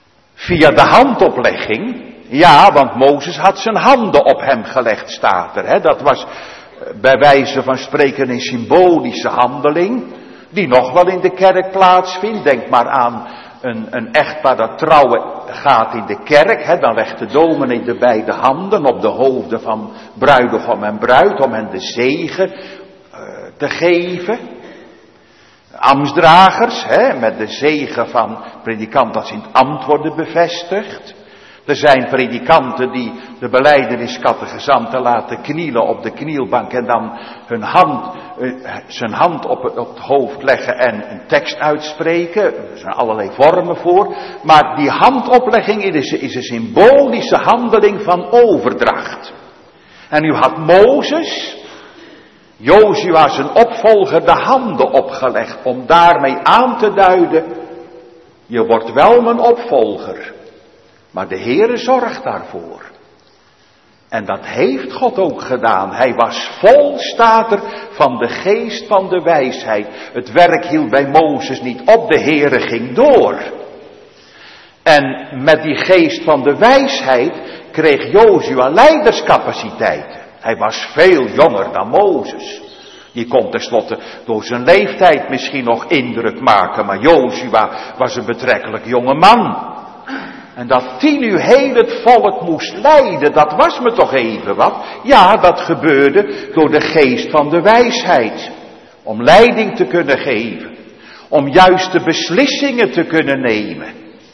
Via de handoplegging. Ja, want Mozes had zijn handen op hem gelegd, staat er. Hè? Dat was bij wijze van spreken een symbolische handeling. Die nog wel in de kerk plaatsvindt. Denk maar aan een, een echtpaar dat trouwen gaat in de kerk. Hè? Dan legt de dominee de beide handen op de hoofden van bruidegom en bruid. Om hen de zegen uh, te geven. Ambtsdragers, hè, met de zegen van predikant dat ze in het ambt worden bevestigd. Er zijn predikanten die de belijdeniscategezanten laten knielen op de knielbank en dan hun hand, zijn hand op het, op het hoofd leggen en een tekst uitspreken. Er zijn allerlei vormen voor. Maar die handoplegging is, is een symbolische handeling van overdracht. En nu had Mozes, Jozua zijn opvolger, de handen opgelegd om daarmee aan te duiden: je wordt wel mijn opvolger, maar de Heere zorgt daarvoor. En dat heeft God ook gedaan. Hij was vol, staat er, van de geest van de wijsheid. Het werk hield bij Mozes niet op, de Heere ging door. En met die geest van de wijsheid kreeg Jozua leiderscapaciteiten. Hij was veel jonger dan Mozes. Die kon tenslotte door zijn leeftijd misschien nog indruk maken. Maar Jozua was een betrekkelijk jonge man. En dat die nu heel het volk moest leiden, dat was me toch even wat. Ja, dat gebeurde door de geest van de wijsheid. Om leiding te kunnen geven. Om juiste beslissingen te kunnen nemen.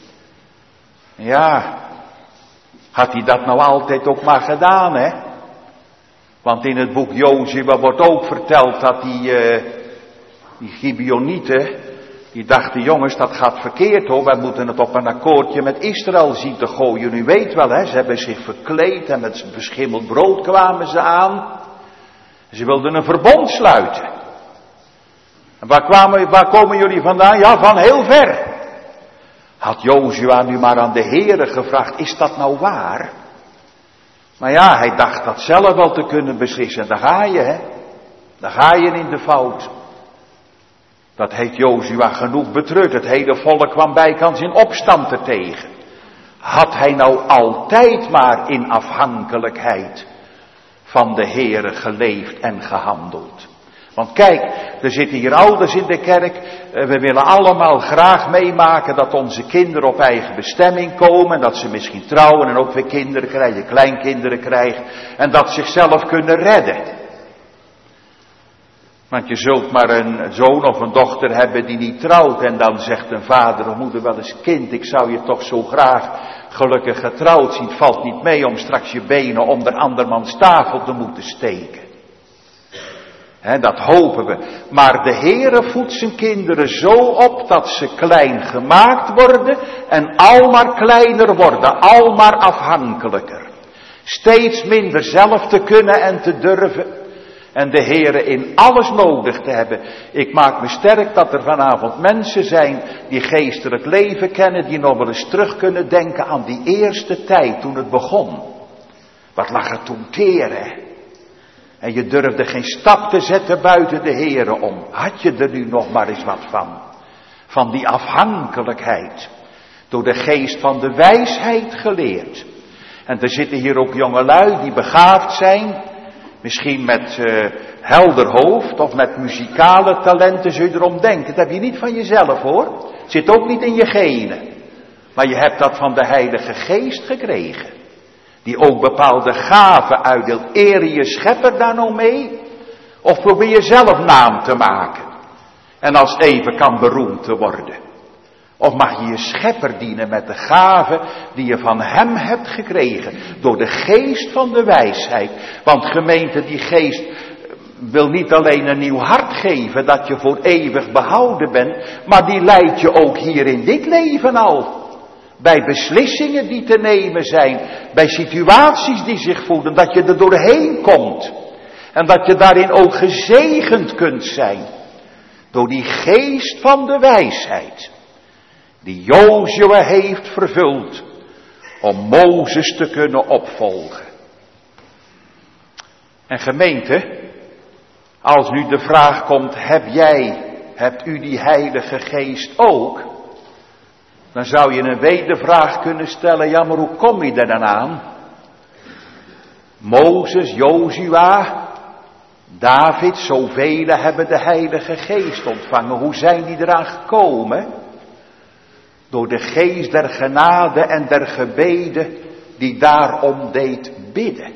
Ja, had hij dat nou altijd ook maar gedaan, hè? Want in het boek Jozua wordt ook verteld dat die, uh, die Gibeonieten, die dachten: jongens, dat gaat verkeerd hoor, wij moeten het op een akkoordje met Israël zien te gooien. U weet wel, hè, ze hebben zich verkleed en met beschimmeld brood kwamen ze aan. Ze wilden een verbond sluiten. En waar, kwamen, waar komen jullie vandaan? Ja, van heel ver. Had Jozua nu maar aan de Heere gevraagd: is dat nou waar? Maar ja, hij dacht dat zelf wel te kunnen beslissen. Daar ga je, hè. Daar ga je in de fout. Dat heeft Jozua genoeg betreurd. Het hele volk kwam bijkans in opstand ertegen. Had hij nou altijd maar in afhankelijkheid van de Heere geleefd en gehandeld? Want kijk, er zitten hier ouders in de kerk. We willen allemaal graag meemaken dat onze kinderen op eigen bestemming komen. Dat ze misschien trouwen en ook weer kinderen krijgen, kleinkinderen krijgen. En dat ze zichzelf kunnen redden. Want je zult maar een zoon of een dochter hebben die niet trouwt. En dan zegt een vader of moeder wel eens: kind, ik zou je toch zo graag gelukkig getrouwd zien. Het valt niet mee om straks je benen onder andermans tafel te moeten steken. He, dat hopen we. Maar de Heere voedt zijn kinderen zo op dat ze klein gemaakt worden en al maar kleiner worden, al maar afhankelijker. Steeds minder zelf te kunnen en te durven en de Heere in alles nodig te hebben. Ik maak me sterk dat er vanavond mensen zijn die geestelijk leven kennen, die nog wel eens terug kunnen denken aan die eerste tijd toen het begon. Wat lag er toen teer, hè? En je durfde geen stap te zetten buiten de Heere om. Had je er nu nog maar eens wat van? Van die afhankelijkheid. Door de geest van de wijsheid geleerd. En er zitten hier ook jongelui die begaafd zijn. Misschien met uh, helder hoofd of met muzikale talenten zul je erom denken. Dat heb je niet van jezelf hoor. Het zit ook niet in je genen. Maar je hebt dat van de Heilige Geest gekregen. Die ook bepaalde gaven uitdeelt. Eer je schepper daar nou mee? Of probeer je zelf naam te maken? En als even kan beroemd te worden. Of mag je je schepper dienen met de gaven die je van hem hebt gekregen. Door de geest van de wijsheid. Want gemeente, die geest wil niet alleen een nieuw hart geven. Dat je voor eeuwig behouden bent. Maar die leidt je ook hier in dit leven al. Bij beslissingen die te nemen zijn. Bij situaties die zich voeden. Dat je er doorheen komt. En dat je daarin ook gezegend kunt zijn. Door die geest van de wijsheid. Die Jozua heeft vervuld. Om Mozes te kunnen opvolgen. En gemeente. Als nu de vraag komt. Heb jij, hebt u die Heilige Geest ook? Dan zou je een wedervraag kunnen stellen, ja maar hoe kom je er dan aan? Mozes, Jozua, David, zoveel hebben de Heilige Geest ontvangen. Hoe zijn die eraan gekomen? Door de geest der genade en der gebeden die daarom deed bidden.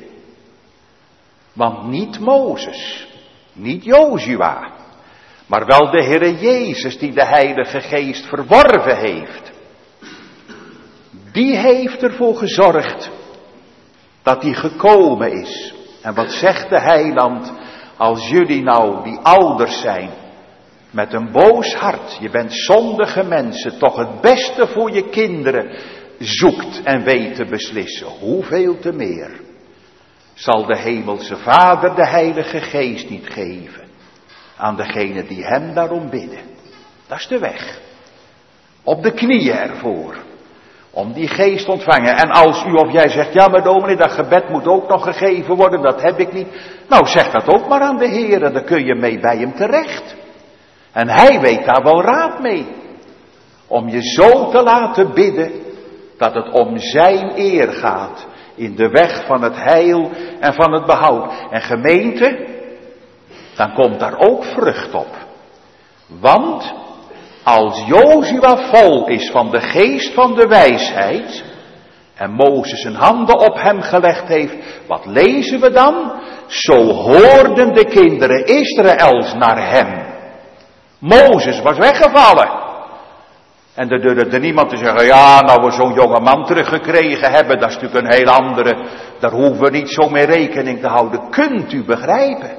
Want niet Mozes, niet Jozua, maar wel de Heere Jezus die de Heilige Geest verworven heeft. Die heeft ervoor gezorgd dat hij gekomen is. En wat zegt de Heiland, als jullie nou die ouders zijn, met een boos hart, je bent zondige mensen, toch het beste voor je kinderen zoekt en weet te beslissen. Hoeveel te meer zal de Hemelse Vader de Heilige Geest niet geven aan degenen die hem daarom bidden. Dat is de weg. Op de knieën ervoor. Om die geest te ontvangen. En als u of jij zegt, ja maar dominee, dat gebed moet ook nog gegeven worden, dat heb ik niet. Nou zeg dat ook maar aan de Heer, dan kun je mee bij hem terecht. En hij weet daar wel raad mee. Om je zo te laten bidden, dat het om zijn eer gaat. In de weg van het heil en van het behoud. En gemeente, dan komt daar ook vrucht op. Want als Jozua vol is van de geest van de wijsheid, en Mozes zijn handen op hem gelegd heeft, wat lezen we dan? Zo hoorden de kinderen Israëls naar hem. Mozes was weggevallen. En er durfde niemand te zeggen, ja, nou we zo'n jonge man teruggekregen hebben, dat is natuurlijk een heel andere, daar hoeven we niet zo mee rekening te houden. Kunt u begrijpen?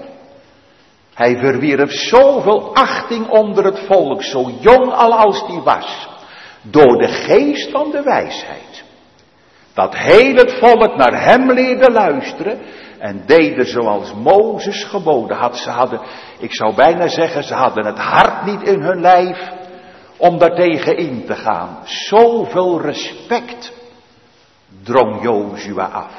Hij verwierf zoveel achting onder het volk, zo jong al als die was, door de geest van de wijsheid. Dat heel het volk naar hem leerde luisteren en deden zoals Mozes geboden had. Ze hadden, ik zou bijna zeggen, ze hadden het hart niet in hun lijf om daartegen in te gaan. Zoveel respect drong Jozua af.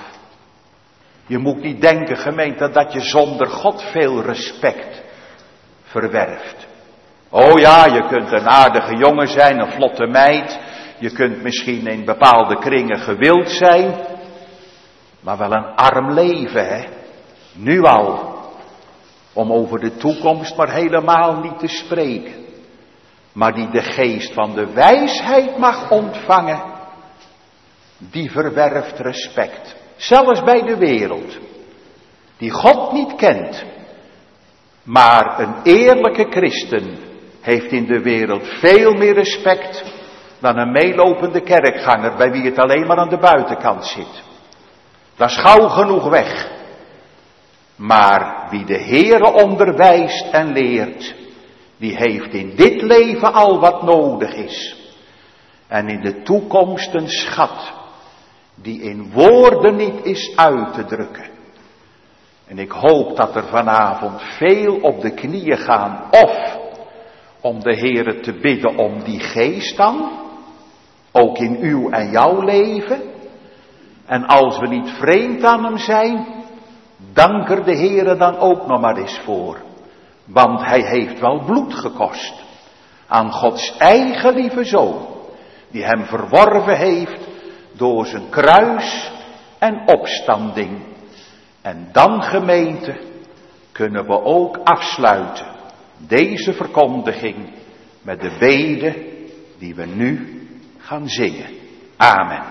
Je moet niet denken, gemeente, dat je zonder God veel respect verwerft. Oh ja, je kunt een aardige jongen zijn, een vlotte meid. Je kunt misschien in bepaalde kringen gewild zijn. Maar wel een arm leven, hè. Nu al. Om over de toekomst maar helemaal niet te spreken. Maar die de geest van de wijsheid mag ontvangen, die verwerft respect. Zelfs bij de wereld, die God niet kent. Maar een eerlijke christen heeft in de wereld veel meer respect dan een meelopende kerkganger bij wie het alleen maar aan de buitenkant zit. Dat is gauw genoeg weg. Maar wie de Heere onderwijst en leert, die heeft in dit leven al wat nodig is. En in de toekomst een schat die in woorden niet is uit te drukken. En ik hoop dat er vanavond veel op de knieën gaan, of om de Heere te bidden om die geest dan, ook in uw en jouw leven. En als we niet vreemd aan hem zijn, dank er de Heere dan ook nog maar eens voor. Want hij heeft wel bloed gekost aan Gods eigen lieve Zoon, die hem verworven heeft door zijn kruis en opstanding. En dan, gemeente, kunnen we ook afsluiten deze verkondiging met de bede die we nu gaan zingen. Amen.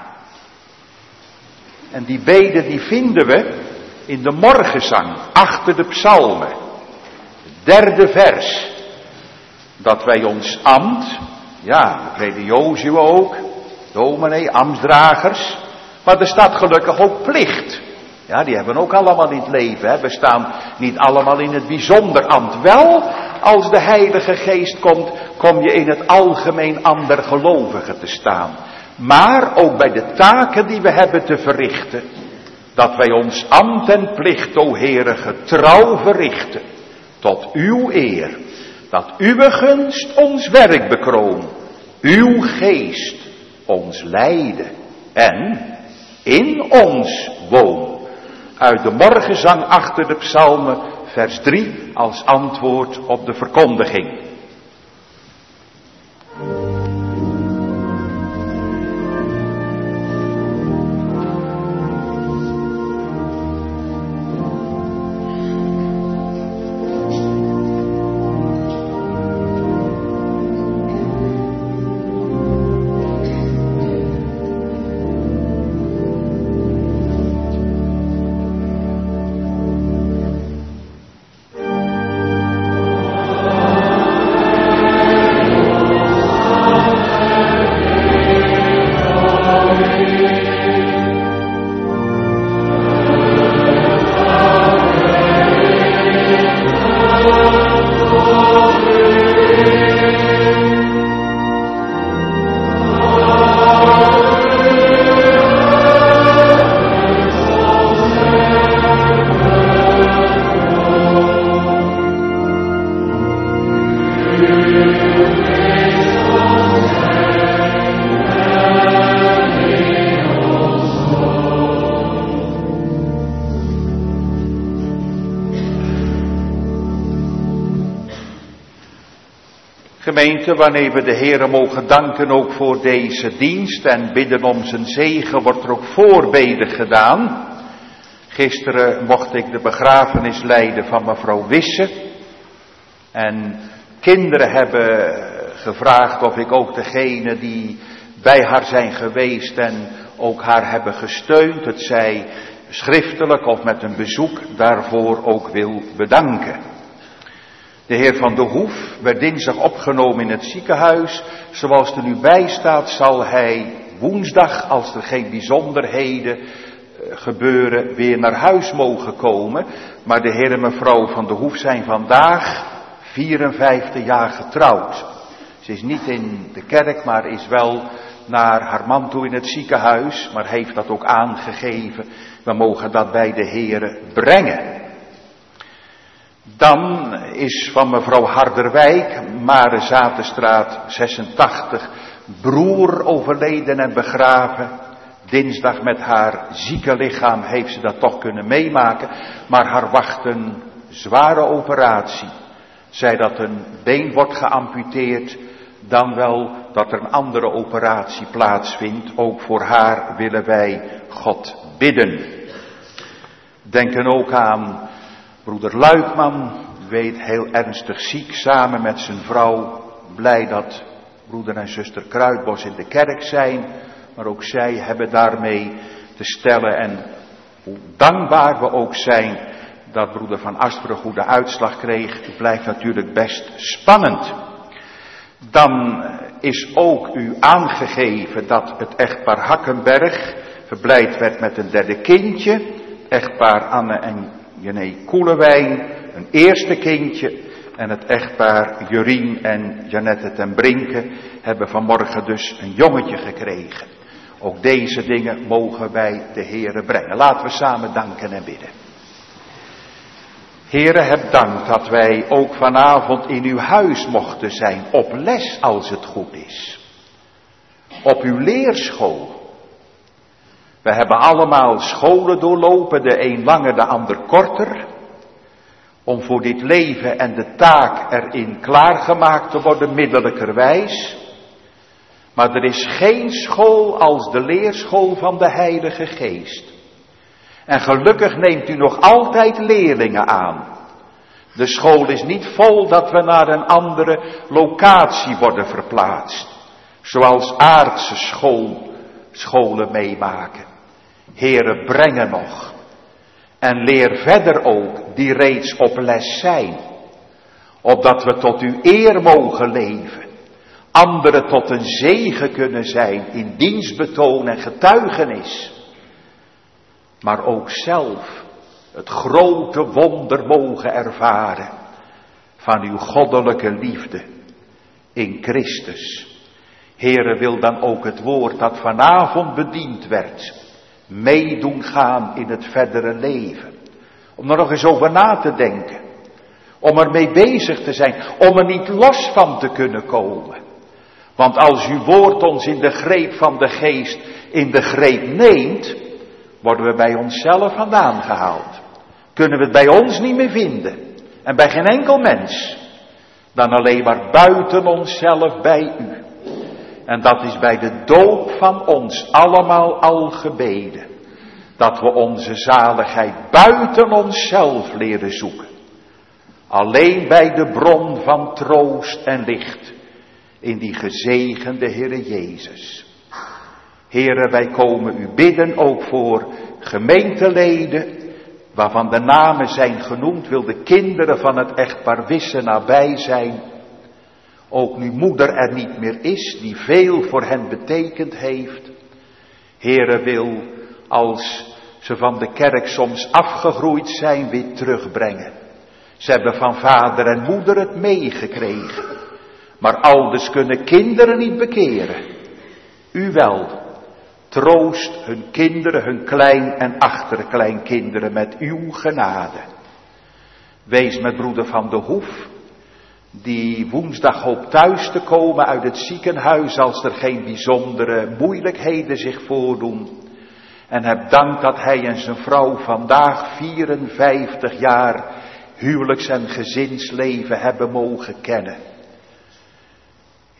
En die bede die vinden we in de morgenzang achter de psalmen. Het derde vers. Dat wij ons ambt, ja, dat weten Jozua ook, dominee, ambtsdragers, maar er staat gelukkig ook plicht. Ja, die hebben we ook allemaal in het leven. Hè. We staan niet allemaal in het bijzonder ambt. Wel, als de Heilige Geest komt, kom je in het algemeen ambt der gelovigen te staan. Maar ook bij de taken die we hebben te verrichten, dat wij ons ambt en plicht, o Heere, getrouw verrichten, tot uw eer, dat uw gunst ons werk bekroon, uw geest ons leiden en in ons woon. Uit de morgenzang achter de psalmen, vers drie, als antwoord op de verkondiging. Gemeente, wanneer we de Heere mogen danken ook voor deze dienst en bidden om zijn zegen, wordt er ook voorbeden gedaan. Gisteren mocht ik de begrafenis leiden van mevrouw Wisse. En kinderen hebben gevraagd of ik ook degene die bij haar zijn geweest en ook haar hebben gesteund, het zij schriftelijk of met een bezoek, daarvoor ook wil bedanken. De heer Van de Hoef werd dinsdag opgenomen in het ziekenhuis. Zoals er nu bij staat, zal hij woensdag, als er geen bijzonderheden gebeuren, weer naar huis mogen komen. Maar de heer en mevrouw Van de Hoef zijn vandaag vierenvijftig jaar getrouwd. Ze is niet in de kerk, maar is wel naar haar man toe in het ziekenhuis, maar heeft dat ook aangegeven. We mogen dat bij de Heere brengen. Dan is van mevrouw Harderwijk, Mare Zatenstraat zesentachtig, broer overleden en begraven. Dinsdag met haar zieke lichaam heeft ze dat toch kunnen meemaken, maar haar wacht een zware operatie. Zij dat een been wordt geamputeerd, dan wel dat er een andere operatie plaatsvindt. Ook voor haar willen wij God bidden. Denken ook aan broeder Luikman, weet heel ernstig ziek, samen met zijn vrouw. Blij dat broeder en zuster Kruidbos in de kerk zijn, maar ook zij hebben daarmee te stellen. En hoe dankbaar we ook zijn dat broeder Van Asperen een goede uitslag kreeg. Het blijft natuurlijk best spannend. Dan is ook u aangegeven dat het echtpaar Hakkenberg verblijd werd met een derde kindje. Echtpaar Anne en Jené Koelewijn, een eerste kindje. En het echtpaar Jurien en Janette ten Brinke hebben vanmorgen dus een jongetje gekregen. Ook deze dingen mogen wij de Heere brengen. Laten we samen danken en bidden. Heere, heb dank dat wij ook vanavond in uw huis mochten zijn, op les als het goed is. Op uw leerschool. We hebben allemaal scholen doorlopen, de een langer, de ander korter. Om voor dit leven en de taak erin klaargemaakt te worden, middelijkerwijs. Maar er is geen school als de leerschool van de Heilige Geest. En gelukkig neemt u nog altijd leerlingen aan. De school is niet vol dat we naar een andere locatie worden verplaatst. Zoals aardse school, scholen meemaken. Heren, brengen nog. En leer verder ook die reeds op les zijn. Opdat we tot uw eer mogen leven. Anderen tot een zegen kunnen zijn in dienstbetoon en getuigenis. Maar ook zelf het grote wonder mogen ervaren van uw goddelijke liefde in Christus. Heere, wil dan ook het woord dat vanavond bediend werd, meedoen gaan in het verdere leven. Om er nog eens over na te denken. Om ermee bezig te zijn. Om er niet los van te kunnen komen. Want als uw woord ons in de greep van de geest in de greep neemt, worden we bij onszelf vandaan gehaald. Kunnen we het bij ons niet meer vinden. En bij geen enkel mens. Dan alleen maar buiten onszelf bij u. En dat is bij de doop van ons allemaal al gebeden. Dat we onze zaligheid buiten onszelf leren zoeken. Alleen bij de bron van troost en licht. In die gezegende Heere Jezus. Heere, wij komen u bidden ook voor gemeenteleden, waarvan de namen zijn genoemd, wil de kinderen van het echtpaar Wisse nabij zijn. Ook nu moeder er niet meer is, die veel voor hen betekend heeft. Heere, wil, als ze van de kerk soms afgegroeid zijn, weer terugbrengen. Ze hebben van vader en moeder het meegekregen. Maar ouders kunnen kinderen niet bekeren. U wel. Troost hun kinderen, hun klein- en achterkleinkinderen met uw genade. Wees met broeder Van de Hoef, die woensdag hoopt thuis te komen uit het ziekenhuis als er geen bijzondere moeilijkheden zich voordoen. En heb dank dat hij en zijn vrouw vandaag vierenvijftig jaar huwelijks- en gezinsleven hebben mogen kennen.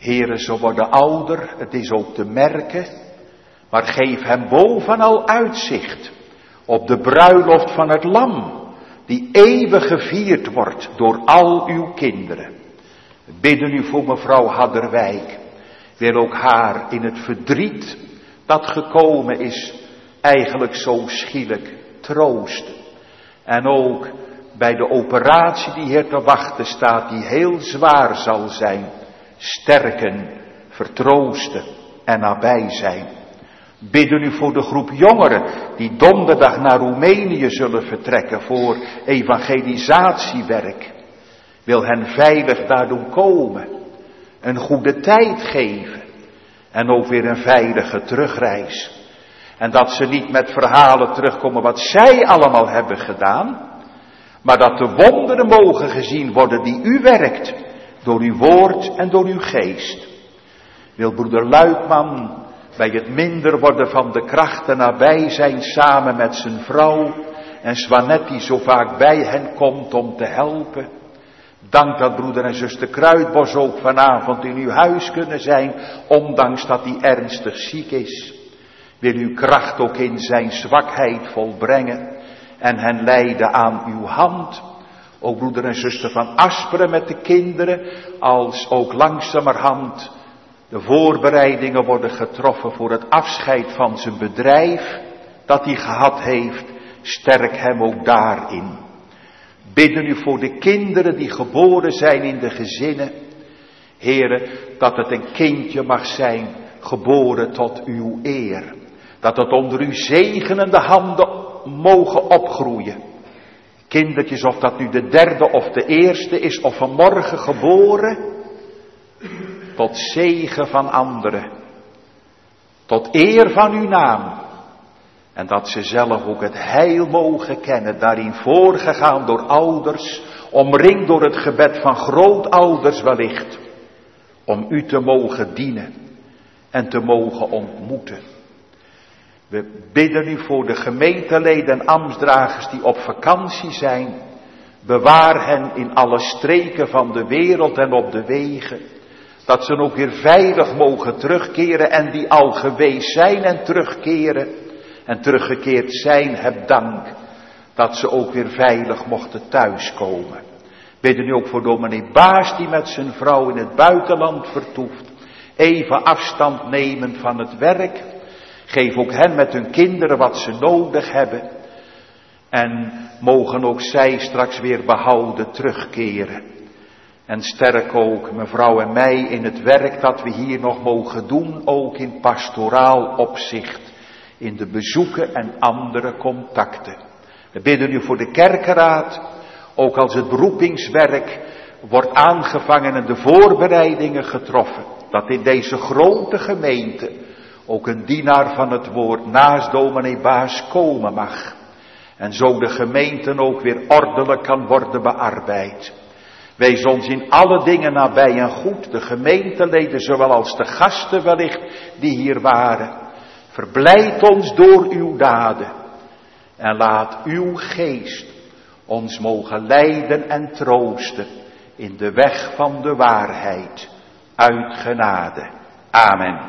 Heere, ze worden ouder, het is ook te merken, maar geef hem bovenal uitzicht op de bruiloft van het lam, die eeuwig gevierd wordt door al uw kinderen. We bidden u voor mevrouw Hadderwijk, wil ook haar in het verdriet dat gekomen is, eigenlijk zo schielijk troosten. En ook bij de operatie die hier te wachten staat, die heel zwaar zal zijn, sterken, vertroosten en nabij zijn. Bidden u voor de groep jongeren die donderdag naar Roemenië zullen vertrekken voor evangelisatiewerk. Wil hen veilig daar doen komen, een goede tijd geven en ook weer een veilige terugreis. En dat ze niet met verhalen terugkomen wat zij allemaal hebben gedaan, maar dat de wonderen mogen gezien worden die u werkt, door uw woord en door uw geest. Wil broeder Luikman bij het minder worden van de krachten nabij zijn samen met zijn vrouw en Swanet die zo vaak bij hen komt om te helpen. Dank dat broeder en zuster Kruidbos ook vanavond in uw huis kunnen zijn, ondanks dat hij ernstig ziek is. Wil uw kracht ook in zijn zwakheid volbrengen en hen leiden aan uw hand. Ook broeder en zuster van Asperen met de kinderen, als ook langzamerhand de voorbereidingen worden getroffen voor het afscheid van zijn bedrijf dat hij gehad heeft, sterk hem ook daarin. Bidden u voor de kinderen die geboren zijn in de gezinnen. Heren, dat het een kindje mag zijn, geboren tot uw eer. Dat het onder uw zegenende handen mogen opgroeien. Kindertjes, of dat nu de derde of de eerste is, of vanmorgen geboren, tot zegen van anderen. Tot eer van uw naam. En dat ze zelf ook het heil mogen kennen, daarin voorgegaan door ouders, omringd door het gebed van grootouders wellicht, om u te mogen dienen en te mogen ontmoeten. We bidden u voor de gemeenteleden en ambtsdragers die op vakantie zijn. Bewaar hen in alle streken van de wereld en op de wegen. Dat ze ook weer veilig mogen terugkeren en die al geweest zijn en terugkeren. En teruggekeerd zijn, heb dank dat ze ook weer veilig mochten thuiskomen. Bidden u ook voor dominee Baas die met zijn vrouw in het buitenland vertoeft. Even afstand nemen van het werk. Geef ook hen met hun kinderen wat ze nodig hebben. En mogen ook zij straks weer behouden terugkeren. En sterk ook mevrouw en mij in het werk dat we hier nog mogen doen, ook in pastoraal opzicht. In de bezoeken en andere contacten. We bidden u voor de kerkenraad, ook als het beroepingswerk wordt aangevangen en de voorbereidingen getroffen. Dat in deze grote gemeente ook een dienaar van het woord naast dominee Baas komen mag. En zo de gemeente ook weer ordelijk kan worden bearbeid. Wees ons in alle dingen nabij en goed, de gemeenteleden zowel als de gasten wellicht die hier waren. Verblijd ons door uw daden en laat uw geest ons mogen leiden en troosten in de weg van de waarheid, uit genade. Amen.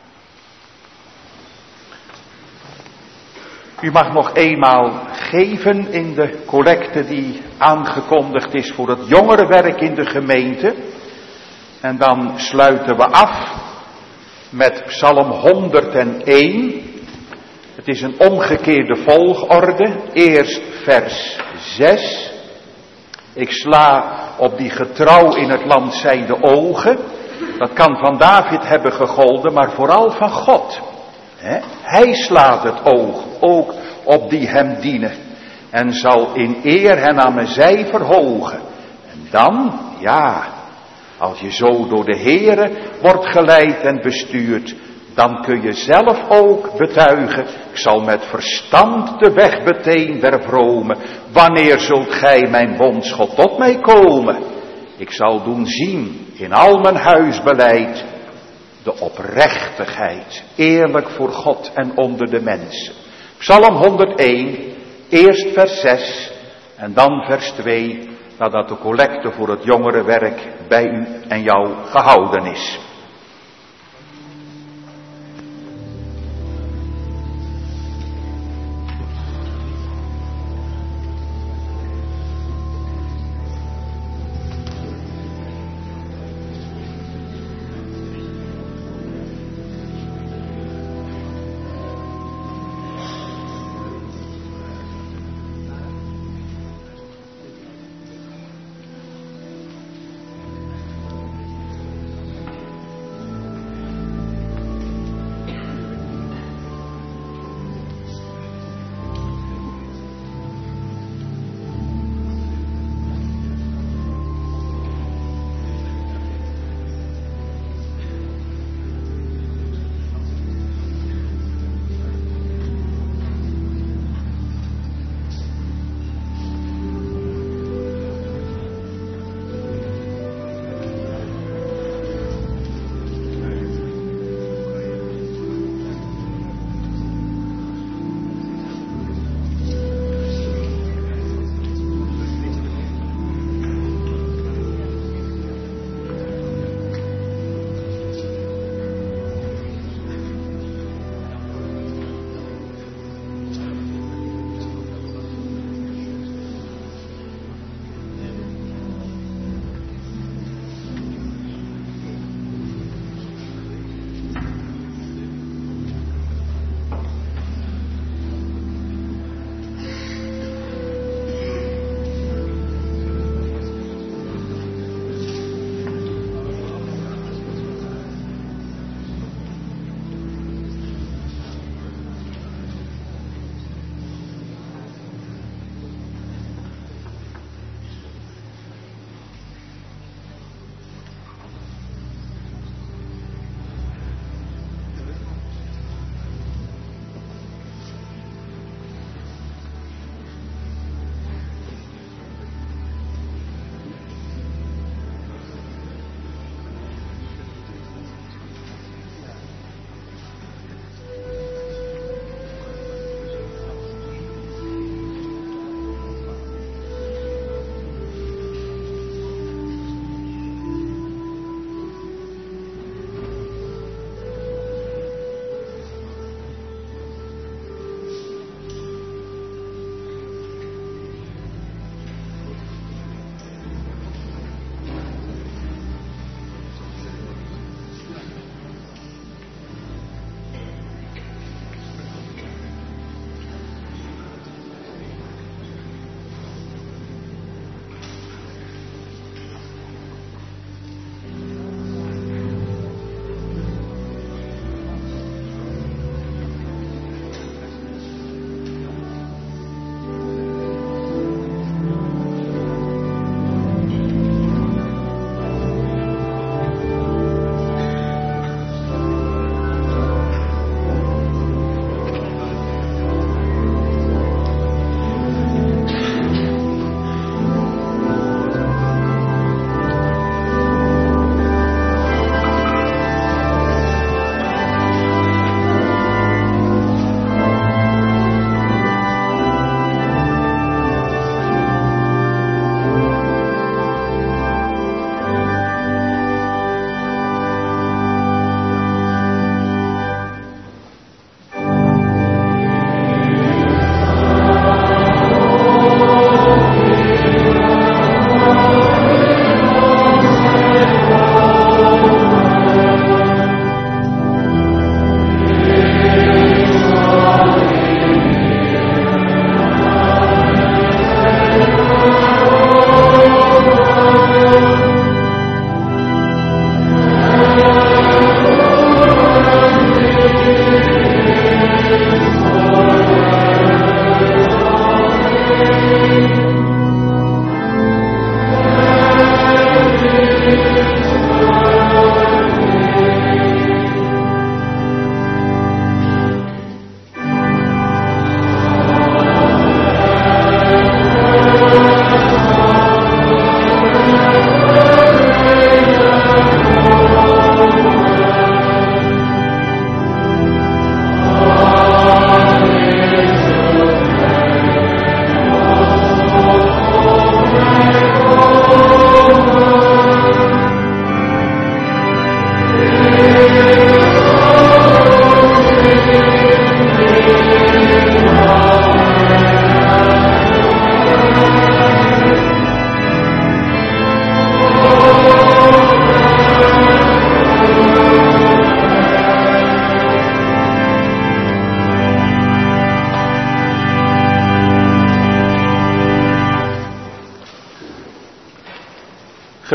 U mag nog eenmaal geven in de collecte die aangekondigd is voor het jongerenwerk in de gemeente. En dan sluiten we af met Psalm honderdéén. Het is een omgekeerde volgorde. Eerst vers zes. Ik sla op die getrouw in het land zijnde ogen. Dat kan van David hebben gegolden, maar vooral van God. He? Hij slaat het oog ook op die hem dienen. En zal in eer hen aan mijn zij verhogen. En dan, ja, als je zo door de Heere wordt geleid en bestuurd, dan kun je zelf ook betuigen, ik zal met verstand de weg beteen der vrome. Wanneer zult gij, mijn bondsgod, tot mij komen? Ik zal doen zien in al mijn huisbeleid de oprechtigheid, eerlijk voor God en onder de mensen. Psalm honderdéén, eerst vers zes en dan vers twee, nadat de collecte voor het jongerenwerk bij u en jou gehouden is.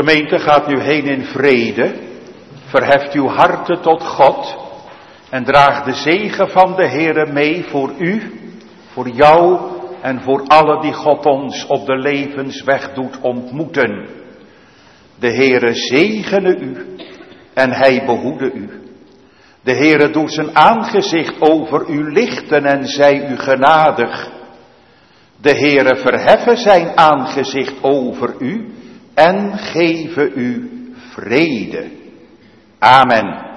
Gemeente, gaat nu heen in vrede, verheft uw harten tot God en draag de zegen van de Heere mee voor u, voor jou en voor alle die God ons op de levensweg doet ontmoeten. De Heere zegene u en hij behoede u. De Heere doet zijn aangezicht over u lichten en zij u genadig. De Heere verheffen zijn aangezicht over u en geven u vrede. Amen.